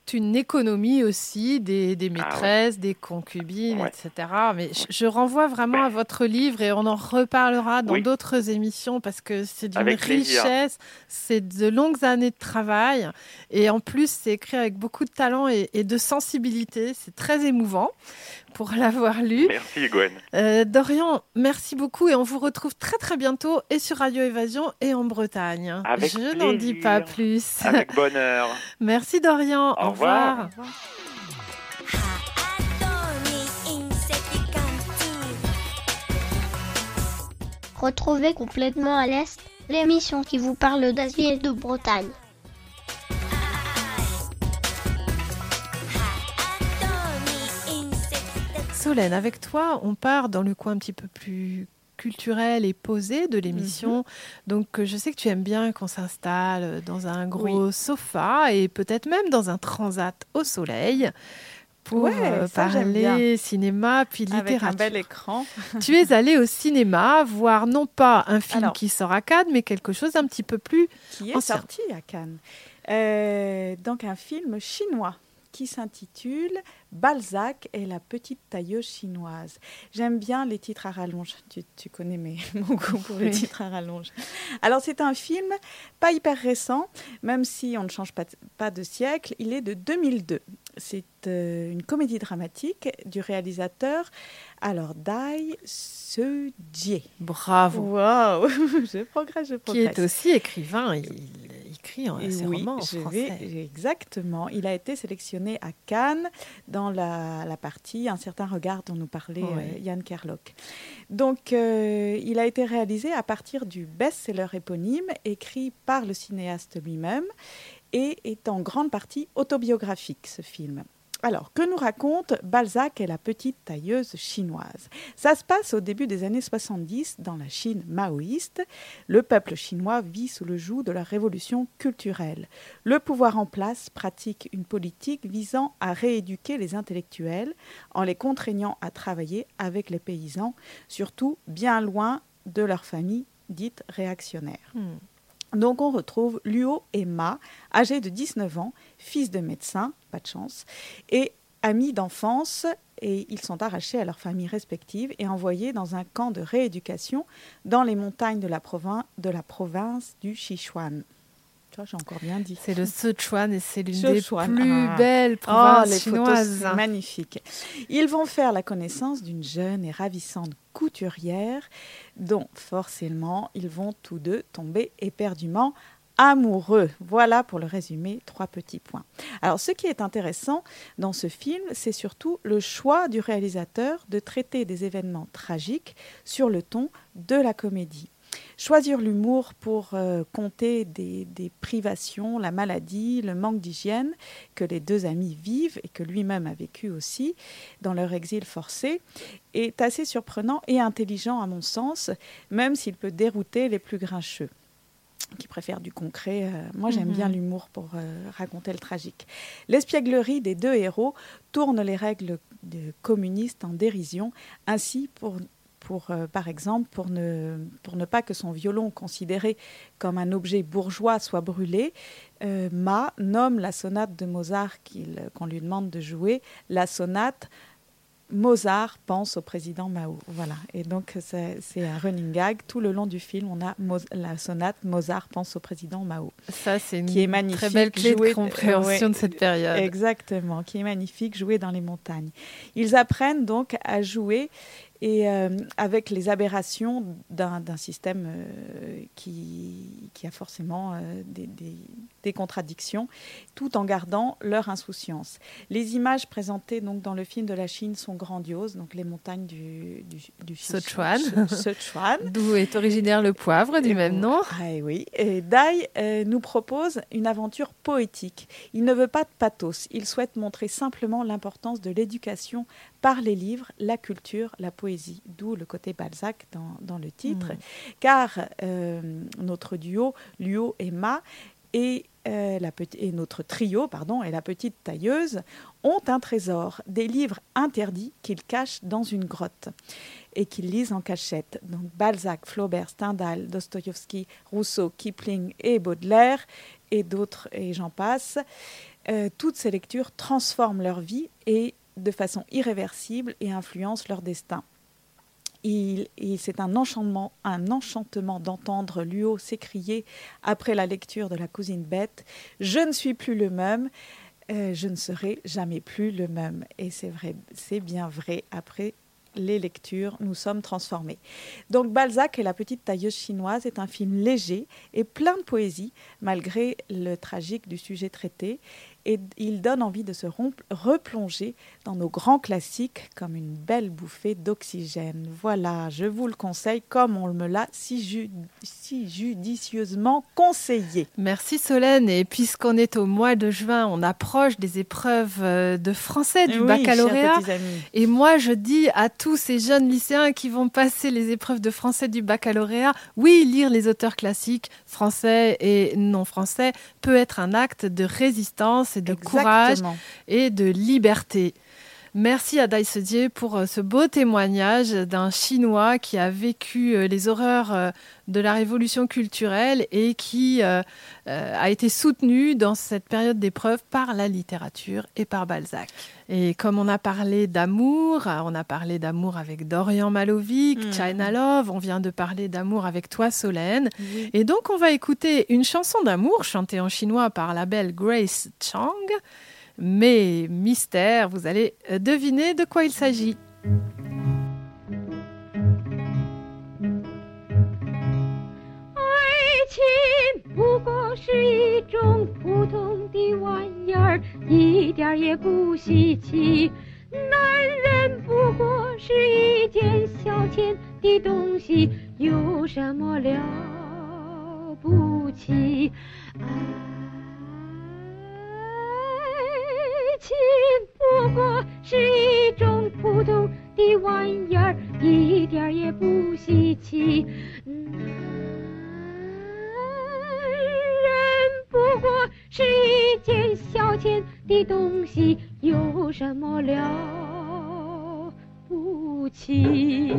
toute une économie aussi des, des maîtresses, Ah, ouais. des concubines, Ouais. et cetera. Mais je, je renvoie vraiment à votre livre et on en reparlera dans Oui. d'autres émissions parce que c'est d'une Avec plaisir. richesse, c'est de longues années de travail et en plus c'est écrit avec beaucoup de talent et, et de sensibilité. C'est très émouvant pour l'avoir lu. Merci Gwen. Euh, Dorian, merci beaucoup et on vous retrouve très très bientôt et sur Radio Évasion et en Bretagne. Avec Je n'en dis plaisir. pas plus. Avec bonheur. Merci Dorian. Au revoir. Au revoir. Retrouvez complètement à l'Est l'émission qui vous parle d'Asie et de Bretagne. Solène, avec toi, on part dans le coin un petit peu plus culturel et posé de l'émission. Mm-hmm. Donc, je sais que tu aimes bien qu'on s'installe dans un gros oui. sofa et peut-être même dans un transat au soleil pour ouais, euh, ça, parler cinéma puis littérature. Avec un bel écran. Tu es allée au cinéma voir non pas un film Alors, qui sort à Cannes, mais quelque chose d'un petit peu plus qui est ancien. sorti à Cannes. Euh, donc, un film chinois qui s'intitule Balzac et la petite tailleuse chinoise. J'aime bien les titres à rallonge. Tu, tu connais mes, mon goût pour les oui. titres à rallonge. Alors, c'est un film pas hyper récent, même si on ne change pas de, pas de siècle. Il est de deux mille deux. C'est euh, une comédie dramatique du réalisateur alors Dai Se-jie. Bravo. Waouh, je progresse, je progresse. Qui est aussi écrivain. Il, il écrit en ses oui, romans en je français. Vais, exactement. Il a été sélectionné à Cannes dans la, la partie Un certain regard dont nous parlait oui. euh, Yann Kerlock. Donc, euh, il a été réalisé à partir du best-seller éponyme écrit par le cinéaste lui-même et est en grande partie autobiographique, ce film. Alors, que nous raconte Balzac et la petite tailleuse chinoise ? Ça se passe au début des années soixante-dix dans la Chine maoïste. Le peuple chinois vit sous le joug de la révolution culturelle. Le pouvoir en place pratique une politique visant à rééduquer les intellectuels en les contraignant à travailler avec les paysans, surtout bien loin de leur famille dite réactionnaire. Hmm. Donc on retrouve Luo et Ma, âgés de dix-neuf ans, fils de médecins, pas de chance, et amis d'enfance, et ils sont arrachés à leurs familles respectives et envoyés dans un camp de rééducation dans les montagnes de la province, de la province du Sichuan. Tu vois, j'ai encore bien dit. C'est le Sichuan et c'est l'une Sichuan. des plus ah. belles provinces oh, les chinoises. Photos, c'est magnifique. Ils vont faire la connaissance d'une jeune et ravissante couturière dont forcément ils vont tous deux tomber éperdument amoureux. Voilà pour le résumé, trois petits points. Alors ce qui est intéressant dans ce film, c'est surtout le choix du réalisateur de traiter des événements tragiques sur le ton de la comédie. Choisir l'humour pour euh, compter des, des privations, la maladie, le manque d'hygiène que les deux amis vivent et que lui-même a vécu aussi dans leur exil forcé est assez surprenant et intelligent à mon sens, même s'il peut dérouter les plus grincheux qui préfèrent du concret. Euh, moi, j'aime mm-hmm. bien l'humour pour euh, raconter le tragique. L'espièglerie des deux héros tourne les règles de communistes en dérision, ainsi pour... Pour, euh, par exemple, pour ne, pour ne pas que son violon, considéré comme un objet bourgeois, soit brûlé, euh, Ma nomme la sonate de Mozart qu'il, qu'on lui demande de jouer la sonate Mozart pense au président Mao. Voilà. Et donc, c'est, c'est un running gag. Tout le long du film, on a Mo- la sonate Mozart pense au président Mao. Ça, c'est une qui est magnifique, très belle clé jouée, de compréhension ouais, de cette période. Exactement, qui est magnifique, jouée dans les montagnes. Ils apprennent donc à jouer et euh, avec les aberrations d'un, d'un système euh, qui, qui a forcément euh, des, des, des contradictions, tout en gardant leur insouciance. Les images présentées donc, dans le film de la Chine sont grandioses, donc les montagnes du, du, du Sichuan, Sichuan. D'où est originaire le poivre du et même nom. Ah oui, et Dai euh, nous propose une aventure poétique. Il ne veut pas de pathos, il souhaite montrer simplement l'importance de l'éducation par les livres, la culture, la poésie, d'où le côté Balzac dans, dans le titre, mmh. car euh, notre duo, Luo et Ma, et, euh, la pe- et notre trio, pardon, et la petite tailleuse, ont un trésor, des livres interdits qu'ils cachent dans une grotte et qu'ils lisent en cachette. Donc Balzac, Flaubert, Stendhal, Dostoïevski, Rousseau, Kipling et Baudelaire, et d'autres, et j'en passe. euh, toutes ces lectures transforment leur vie et de façon irréversible et influencent leur destin. Il, il, c'est un enchantement, un enchantement d'entendre Luo s'écrier après la lecture de La cousine bête « Je ne suis plus le même, euh, je ne serai jamais plus le même ». Et c'est vrai, c'est bien vrai, après les lectures, nous sommes transformés. Donc Balzac et la petite tailleuse chinoise est un film léger et plein de poésie, malgré le tragique du sujet traité. Et il donne envie de se replonger dans nos grands classiques comme une belle bouffée d'oxygène. Voilà, je vous le conseille comme on me l'a si, ju- si judicieusement conseillé. Merci Solène. Et puisqu'on est au mois de juin, on approche des épreuves de français du oui, baccalauréat. Chers petits amis. Et moi, je dis à tous ces jeunes lycéens qui vont passer les épreuves de français du baccalauréat, oui, lire les auteurs classiques français et non français peut être un acte de résistance et de Exactement. courage et de liberté. Merci à Dai Sedier pour ce beau témoignage d'un Chinois qui a vécu les horreurs de la révolution culturelle et qui euh, a été soutenu dans cette période d'épreuve par la littérature et par Balzac. Et comme on a parlé d'amour, on a parlé d'amour avec Dorian Malovic, mmh. China Love, on vient de parler d'amour avec toi Solène. Oui. Et donc on va écouter une chanson d'amour chantée en chinois par la belle Grace Chang. Mais mystère, vous allez deviner de quoi il s'agit. 情不过是一种普通的玩意儿，一点也不稀奇。男人不过是一件消遣的东西，有什么了不起？爱情不过是一种普通的玩意儿，一点也不稀奇。不过是一件消遣的东西，有什么了不起？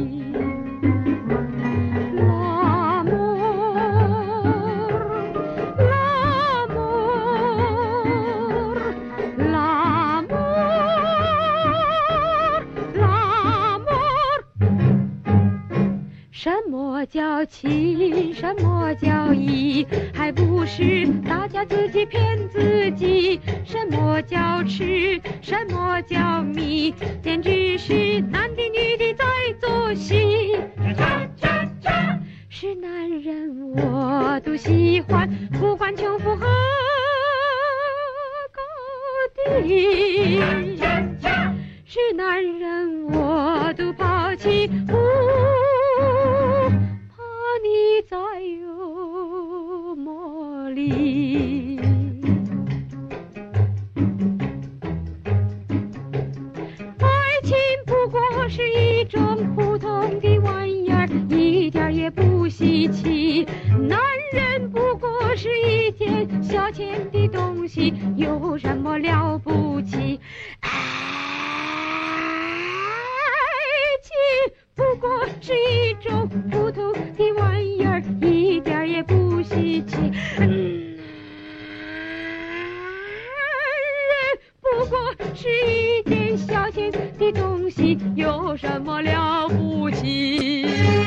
拉莫拉莫拉莫拉莫，什么叫情？什么叫义？还不是大家自己骗自己。什么叫痴？什么叫迷？简直是男的女的在做戏。是男人我都喜欢，不管穷富和高低。是男人我都抛弃，不怕你再有魔力。爱情不过是一种普通的玩意儿，一点也不稀奇。男人不过是一件消遣的东西，有什么了不起？爱情不过是一种普通的玩意儿，一点也不稀奇。嗯，人不过是一件消遣的东西，有什么了不起？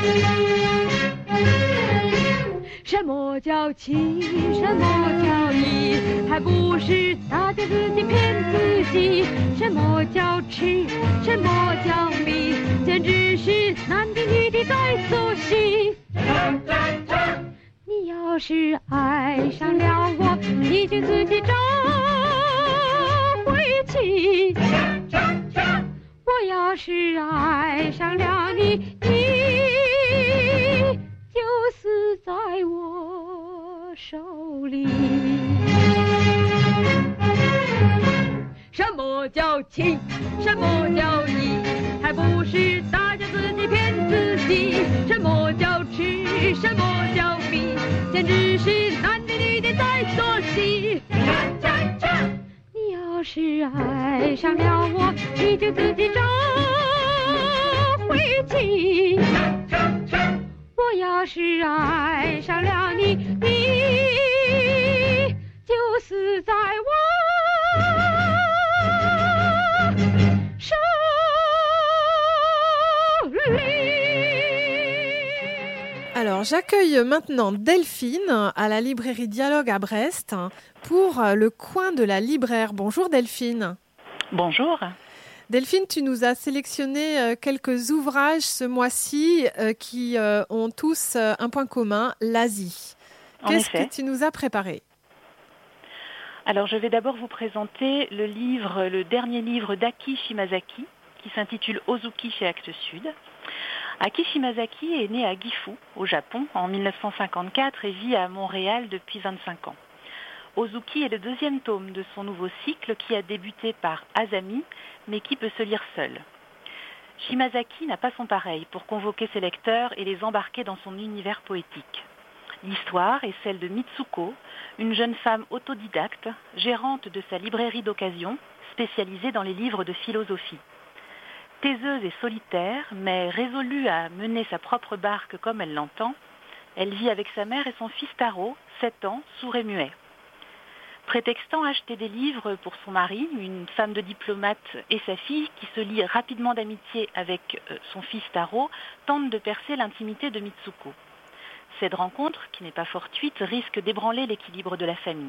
什么叫情？什么叫义？还不是大家自己骗自己。什么叫痴？什么叫迷？简直是男的女的在做戏。你要是爱上了我，你就自己找回去。我要是爱上了你，你就死在我手里。什么叫情？什么叫义？还不是大家自己骗自己。什么叫痴？什么叫迷？简直是男的女的在做戏。你要是爱上了我，你就自己找回去。我要是爱上了你，你就死在我 Alors, j'accueille maintenant Delphine à la librairie Dialogue à Brest pour le coin de la libraire. Bonjour Delphine. Bonjour. Delphine, tu nous as sélectionné quelques ouvrages ce mois-ci qui ont tous un point commun, l'Asie. En Qu'est-ce effet. que tu nous as préparé ? Alors, je vais d'abord vous présenter le livre, le dernier livre d'Aki Shimazaki, qui s'intitule Ozuki chez Actes Sud. Aki Shimazaki est né à Gifu, au Japon, en mille neuf cent cinquante-quatre et vit à Montréal depuis vingt-cinq ans. Ozuki est le deuxième tome de son nouveau cycle qui a débuté par Azami, mais qui peut se lire seul. Shimazaki n'a pas son pareil pour convoquer ses lecteurs et les embarquer dans son univers poétique. L'histoire est celle de Mitsuko, une jeune femme autodidacte, gérante de sa librairie d'occasion, spécialisée dans les livres de philosophie. Taiseuse et solitaire, mais résolue à mener sa propre barque comme elle l'entend, elle vit avec sa mère et son fils Taro, sept ans, sourd et muet. Prétextant acheter des livres pour son mari, une femme de diplomate et sa fille, qui se lie rapidement d'amitié avec son fils Taro, tente de percer l'intimité de Mitsuko. Cette rencontre, qui n'est pas fortuite, risque d'ébranler l'équilibre de la famille.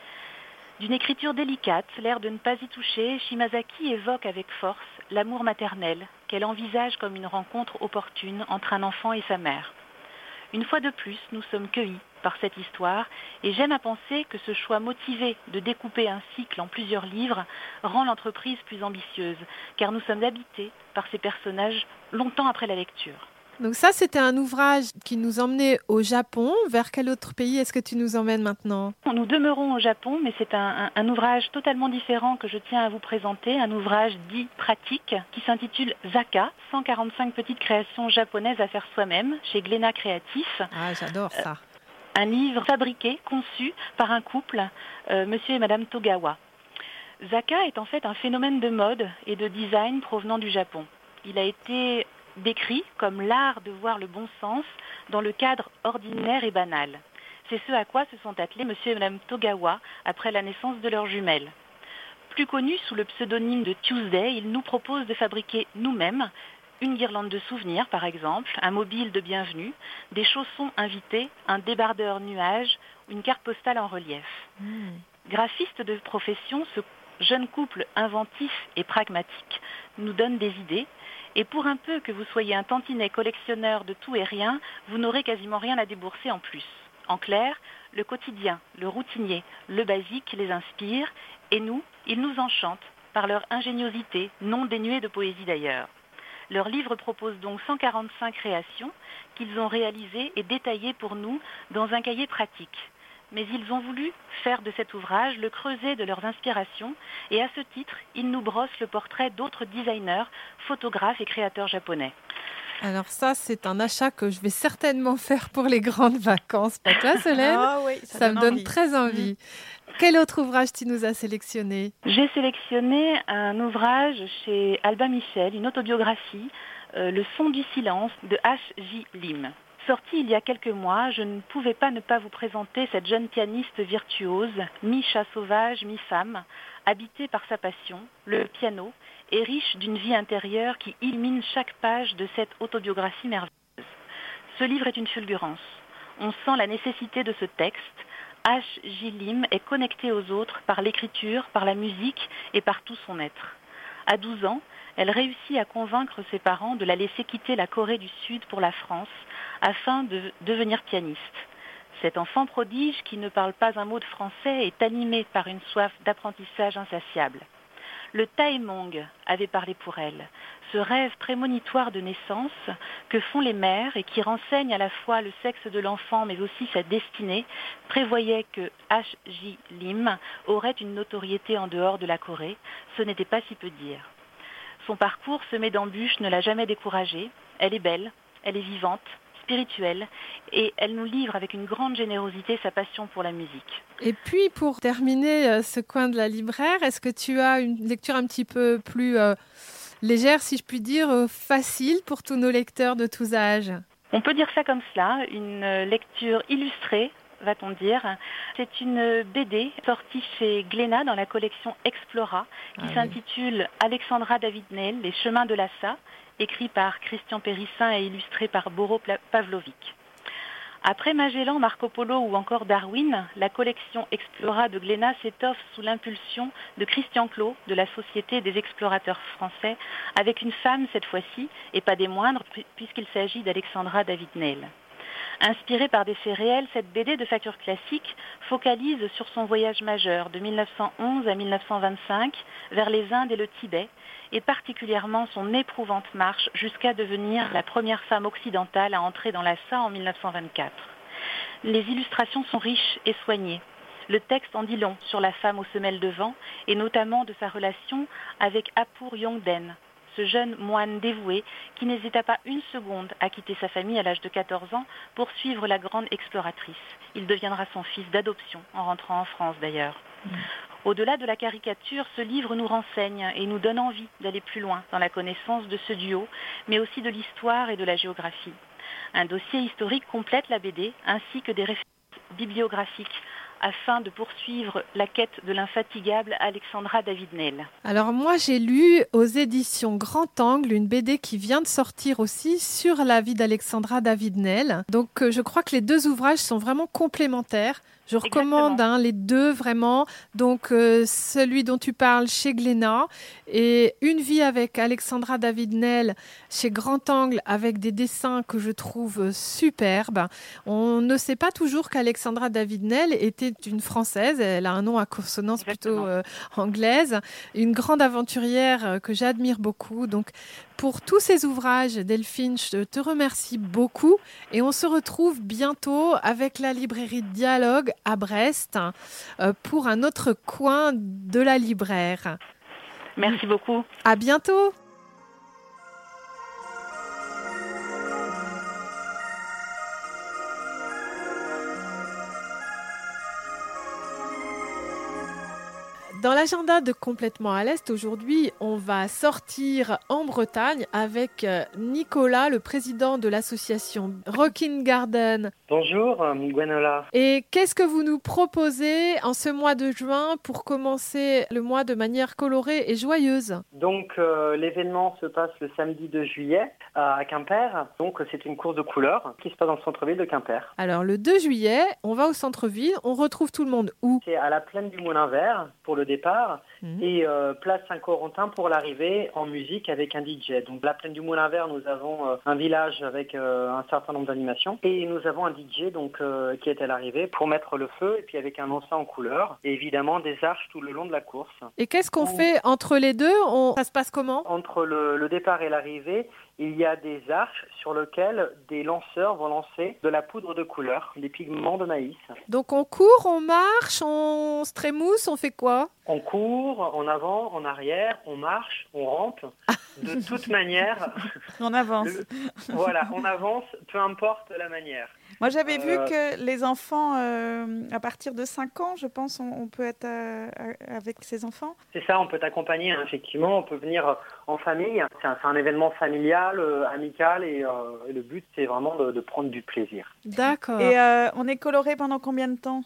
D'une écriture délicate, l'air de ne pas y toucher, Shimazaki évoque avec force l'amour maternel, qu'elle envisage comme une rencontre opportune entre un enfant et sa mère. Une fois de plus, nous sommes cueillis par cette histoire et j'aime à penser que ce choix motivé de découper un cycle en plusieurs livres rend l'entreprise plus ambitieuse, car nous sommes habités par ces personnages longtemps après la lecture. Donc ça, c'était un ouvrage qui nous emmenait au Japon. Vers quel autre pays est-ce que tu nous emmènes maintenant ? Nous demeurons au Japon, mais c'est un, un, un ouvrage totalement différent que je tiens à vous présenter, un ouvrage dit pratique qui s'intitule Zaka, cent quarante-cinq petites créations japonaises à faire soi-même, chez Glénat Créatif. Ah, j'adore ça. Euh, un livre fabriqué, conçu par un couple, euh, monsieur et madame Togawa. Zaka est en fait un phénomène de mode et de design provenant du Japon. Il a été décrit comme l'art de voir le bon sens dans le cadre ordinaire et banal. C'est ce à quoi se sont attelés monsieur et madame Togawa après la naissance de leurs jumelles. Plus connu sous le pseudonyme de Tuesday, ils nous proposent de fabriquer nous-mêmes une guirlande de souvenirs, par exemple, un mobile de bienvenue, des chaussons invités, un débardeur nuage, une carte postale en relief. Mmh. Graphiste de profession, ce jeune couple inventif et pragmatique nous donne des idées. Et pour un peu que vous soyez un tantinet collectionneur de tout et rien, vous n'aurez quasiment rien à débourser en plus. En clair, le quotidien, le routinier, le basique les inspire, et nous, ils nous enchantent par leur ingéniosité, non dénuée de poésie d'ailleurs. Leur livre propose donc cent quarante-cinq créations qu'ils ont réalisées et détaillées pour nous dans un cahier pratique. Mais ils ont voulu faire de cet ouvrage le creuset de leurs inspirations et à ce titre, ils nous brossent le portrait d'autres designers, photographes et créateurs japonais. Alors ça, c'est un achat que je vais certainement faire pour les grandes vacances. Pas toi, Solène ? Ah oui, ça, ça donne me donne envie. très envie. Mmh. Quel autre ouvrage tu nous as sélectionné ? J'ai sélectionné un ouvrage chez Albin Michel, une autobiographie, euh, Le son du silence de H J Lim. Sortie il y a quelques mois, je ne pouvais pas ne pas vous présenter cette jeune pianiste virtuose, mi-chat sauvage, mi-femme, habitée par sa passion, le piano, et riche d'une vie intérieure qui illumine chaque page de cette autobiographie merveilleuse. Ce livre est une fulgurance. On sent la nécessité de ce texte. H J Lim est connectée aux autres par l'écriture, par la musique et par tout son être. À douze ans, elle réussit à convaincre ses parents de la laisser quitter la Corée du Sud pour la France afin de devenir pianiste. Cet enfant prodige qui ne parle pas un mot de français est animé par une soif d'apprentissage insatiable. Le Taemong avait parlé pour elle, ce rêve prémonitoire de naissance que font les mères et qui renseigne à la fois le sexe de l'enfant mais aussi sa destinée, prévoyait que H J Lim aurait une notoriété en dehors de la Corée. Ce n'était pas si peu dire. Son parcours semé d'embûches ne l'a jamais découragée. Elle est belle, elle est vivante, spirituelle et elle nous livre avec une grande générosité sa passion pour la musique. Et puis pour terminer ce coin de la libraire, est-ce que tu as une lecture un petit peu plus euh, légère, si je puis dire, euh, facile pour tous nos lecteurs de tous âges ? On peut dire ça comme cela, une lecture illustrée, va-t-on dire. C'est une B D sortie chez Glénat dans la collection Explora qui ah, s'intitule oui. Alexandra David-Neil, Les chemins de Lhasa, écrit par Christian Périssin et illustré par Boro Pavlovic. Après Magellan, Marco Polo ou encore Darwin, la collection Explora de Glénat s'étoffe sous l'impulsion de Christian Clot de la Société des explorateurs français, avec une femme cette fois-ci, et pas des moindres, puisqu'il s'agit d'Alexandra David-Néel. Inspirée par des faits réels, cette B D de facture classique focalise sur son voyage majeur de mille neuf cent onze à mille neuf cent vingt-cinq vers les Indes et le Tibet, et particulièrement son éprouvante marche jusqu'à devenir la première femme occidentale à entrer dans l'A S A en mille neuf cent vingt-quatre. Les illustrations sont riches et soignées. Le texte en dit long sur la femme aux semelles de vent, et notamment de sa relation avec Apur Yongden, ce jeune moine dévoué qui n'hésita pas une seconde à quitter sa famille à l'âge de quatorze ans pour suivre la grande exploratrice. Il deviendra son fils d'adoption en rentrant en France d'ailleurs. Mmh. Au-delà de la caricature, ce livre nous renseigne et nous donne envie d'aller plus loin dans la connaissance de ce duo, mais aussi de l'histoire et de la géographie. Un dossier historique complète la B D ainsi que des références bibliographiques afin de poursuivre la quête de l'infatigable Alexandra David-Néel. Alors moi, j'ai lu aux éditions Grand Angle une B D qui vient de sortir aussi sur la vie d'Alexandra David-Néel. Donc euh, je crois que les deux ouvrages sont vraiment complémentaires. Je recommande hein, les deux vraiment. Donc euh, celui dont tu parles chez Glénat et Une vie avec Alexandra David-Néel chez Grand Angle avec des dessins que je trouve superbes. On ne sait pas toujours qu'Alexandra David-Néel était une Française. Elle a un nom à consonance Exactement. plutôt euh, anglaise. Une grande aventurière euh, que j'admire beaucoup. Donc pour tous ces ouvrages, Delphine, je te remercie beaucoup et on se retrouve bientôt avec la librairie Dialogue à Brest euh, pour un autre coin de la libraire. Merci beaucoup. À bientôt. Dans l'agenda de Complètement à l'Est, aujourd'hui, on va sortir en Bretagne avec Nicolas, le président de l'association Rockin' Garden. Bonjour, Gwenola. Et qu'est-ce que vous nous proposez en ce mois de juin pour commencer le mois de manière colorée et joyeuse? Donc, euh, l'événement se passe le samedi deux juillet à Quimper. Donc, c'est une course de couleurs qui se passe dans le centre-ville de Quimper. Alors, le deux juillet, on va au centre-ville. On retrouve tout le monde où? C'est à la plaine du Moulin Vert pour le départ mmh. et euh, place Saint-Corentin pour l'arrivée en musique avec un D J. Donc, la plaine du Moulin Vert, nous avons euh, un village avec euh, un certain nombre d'animations et nous avons un D J donc, euh, qui est à l'arrivée pour mettre le feu et puis avec un encens en couleurs et évidemment des arches tout le long de la course. Et qu'est-ce qu'on Où... fait entre les deux? on... Ça se passe comment? Entre le, le départ et l'arrivée, il y a des arches sur lesquelles des lanceurs vont lancer de la poudre de couleur, des pigments de maïs. Donc on court, on marche, on se trémousse, on fait quoi? On court, en avant, en arrière, on marche, on rampe. De toute manière... On avance. Le... Voilà, on avance, peu importe la manière. Moi, j'avais euh... vu que les enfants, euh, à partir de cinq ans, je pense, on, on peut être euh, avec ses enfants. C'est ça, on peut t'accompagner, hein, effectivement. On peut venir en famille. C'est un, c'est un événement familial, euh, amical, et, euh, et le but, c'est vraiment de, de prendre du plaisir. D'accord. Et euh, on est coloré pendant combien de temps?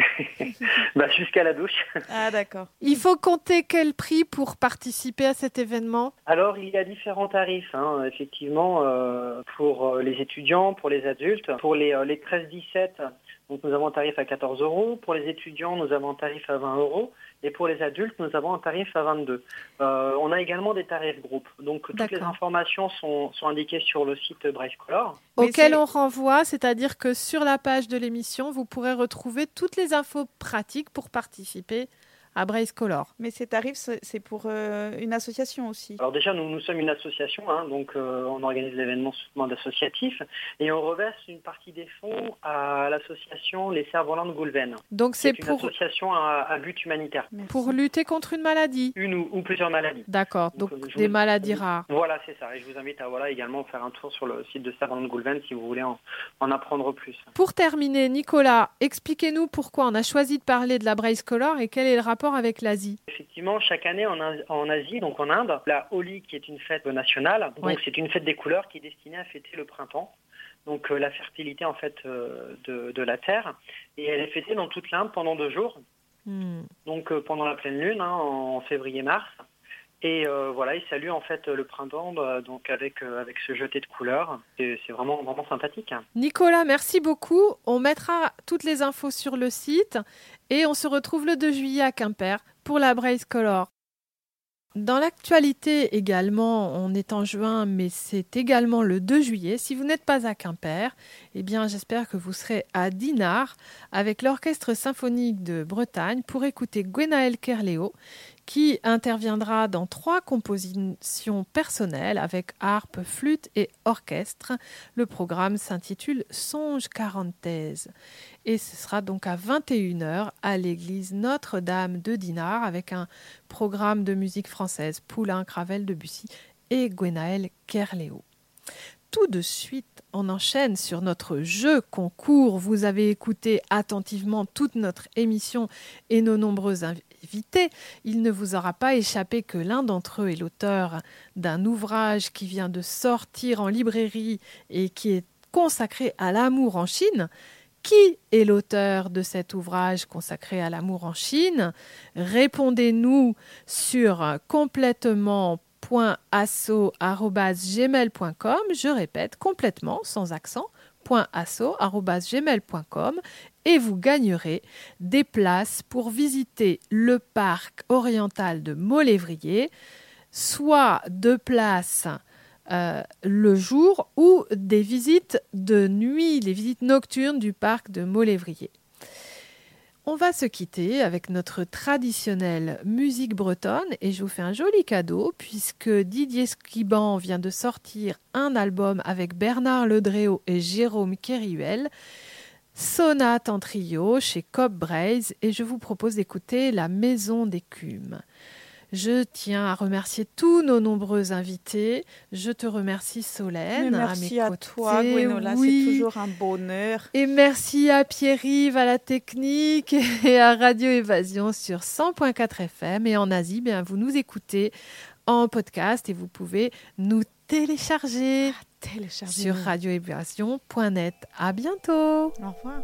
bah, jusqu'à la douche. Ah, d'accord. Il faut compter quel prix pour participer à cet événement? Alors, il y a différents tarifs, hein, effectivement, euh, pour les étudiants, pour les adultes. Pour les, les treize dix-sept, donc nous avons un tarif à quatorze euros. Pour les étudiants, nous avons un tarif à vingt euros. Et pour les adultes, nous avons un tarif à vingt-deux. Euh, on a également des tarifs groupes. Donc, toutes D'accord. les informations sont, sont indiquées sur le site Braille Color. Auquel on renvoie, c'est-à-dire que sur la page de l'émission, vous pourrez retrouver toutes les infos pratiques pour participer à Braille Color. Mais ces tarifs, c'est pour euh, une association aussi? Alors déjà, nous, nous sommes une association, hein, donc euh, on organise l'événement sous commande associatif et on reverse une partie des fonds à l'association Les Cerfs-Volants de Goulven. Donc c'est, c'est pour... une association à, à but humanitaire. Merci. Pour lutter contre une maladie? Une ou, ou plusieurs maladies. D'accord, donc, donc des vous... maladies rares. Voilà, c'est ça. Et je vous invite à voilà, également faire un tour sur le site de Cerfs-Volants de Goulven si vous voulez en, en apprendre plus. Pour terminer, Nicolas, expliquez-nous pourquoi on a choisi de parler de la Braille Color et quel est le rapport avec l'Asie. Effectivement, chaque année en, en Asie, donc en Inde, la Holi qui est une fête nationale, donc oui. c'est une fête des couleurs qui est destinée à fêter le printemps, donc euh, la fertilité en fait euh, de, de la terre, et elle est fêtée dans toute l'Inde pendant deux jours, hmm. donc euh, pendant la pleine lune, hein, en février-mars, Et euh, voilà, il salue en fait le printemps bah, donc avec, euh, avec ce jeté de couleurs. C'est, c'est vraiment, vraiment sympathique. Nicolas, merci beaucoup. On mettra toutes les infos sur le site et on se retrouve le deux juillet à Quimper pour la Braise Color. Dans l'actualité également, on est en juin, mais c'est également le deux juillet. Si vous n'êtes pas à Quimper, eh bien, j'espère que vous serez à Dinard avec l'Orchestre symphonique de Bretagne pour écouter Gwenaël Kerléo, qui interviendra dans trois compositions personnelles avec harpe, flûte et orchestre. Le programme s'intitule Songe quarantaise et ce sera donc à vingt et une heures à l'église Notre-Dame de Dinard avec un programme de musique française, Poulenc, Ravel, Debussy et Gwenaël Kerléo. Tout de suite, on enchaîne sur notre jeu concours. Vous avez écouté attentivement toute notre émission et nos nombreux invités. Il ne vous aura pas échappé que l'un d'entre eux est l'auteur d'un ouvrage qui vient de sortir en librairie et qui est consacré à l'amour en Chine. Qui est l'auteur de cet ouvrage consacré à l'amour en Chine ? Répondez-nous sur complètement .asso arobase gmail point com, je répète, complètement, sans accent, .asso arobase gmail point com, et vous gagnerez des places pour visiter le parc oriental de Maulévrier, soit deux places euh, le jour ou des visites de nuit, les visites nocturnes du parc de Maulévrier. On va se quitter avec notre traditionnelle musique bretonne et je vous fais un joli cadeau puisque Didier Squiban vient de sortir un album avec Bernard Ledréau et Jérôme Kérihuel, Sonate en trio chez Cobb Braise, et je vous propose d'écouter La Maison d'écume. Je tiens à remercier tous nos nombreux invités. Je te remercie Solène. Mais merci à, à toi, Gwenola, oui. C'est toujours un bonheur. Et merci à Pierre-Yves à la technique et à Radio Évasion sur cent point quatre F M. Et en Asie, bien, vous nous écoutez en podcast et vous pouvez nous télécharger, ah, télécharger sur radio évasion point net. À bientôt. Au revoir.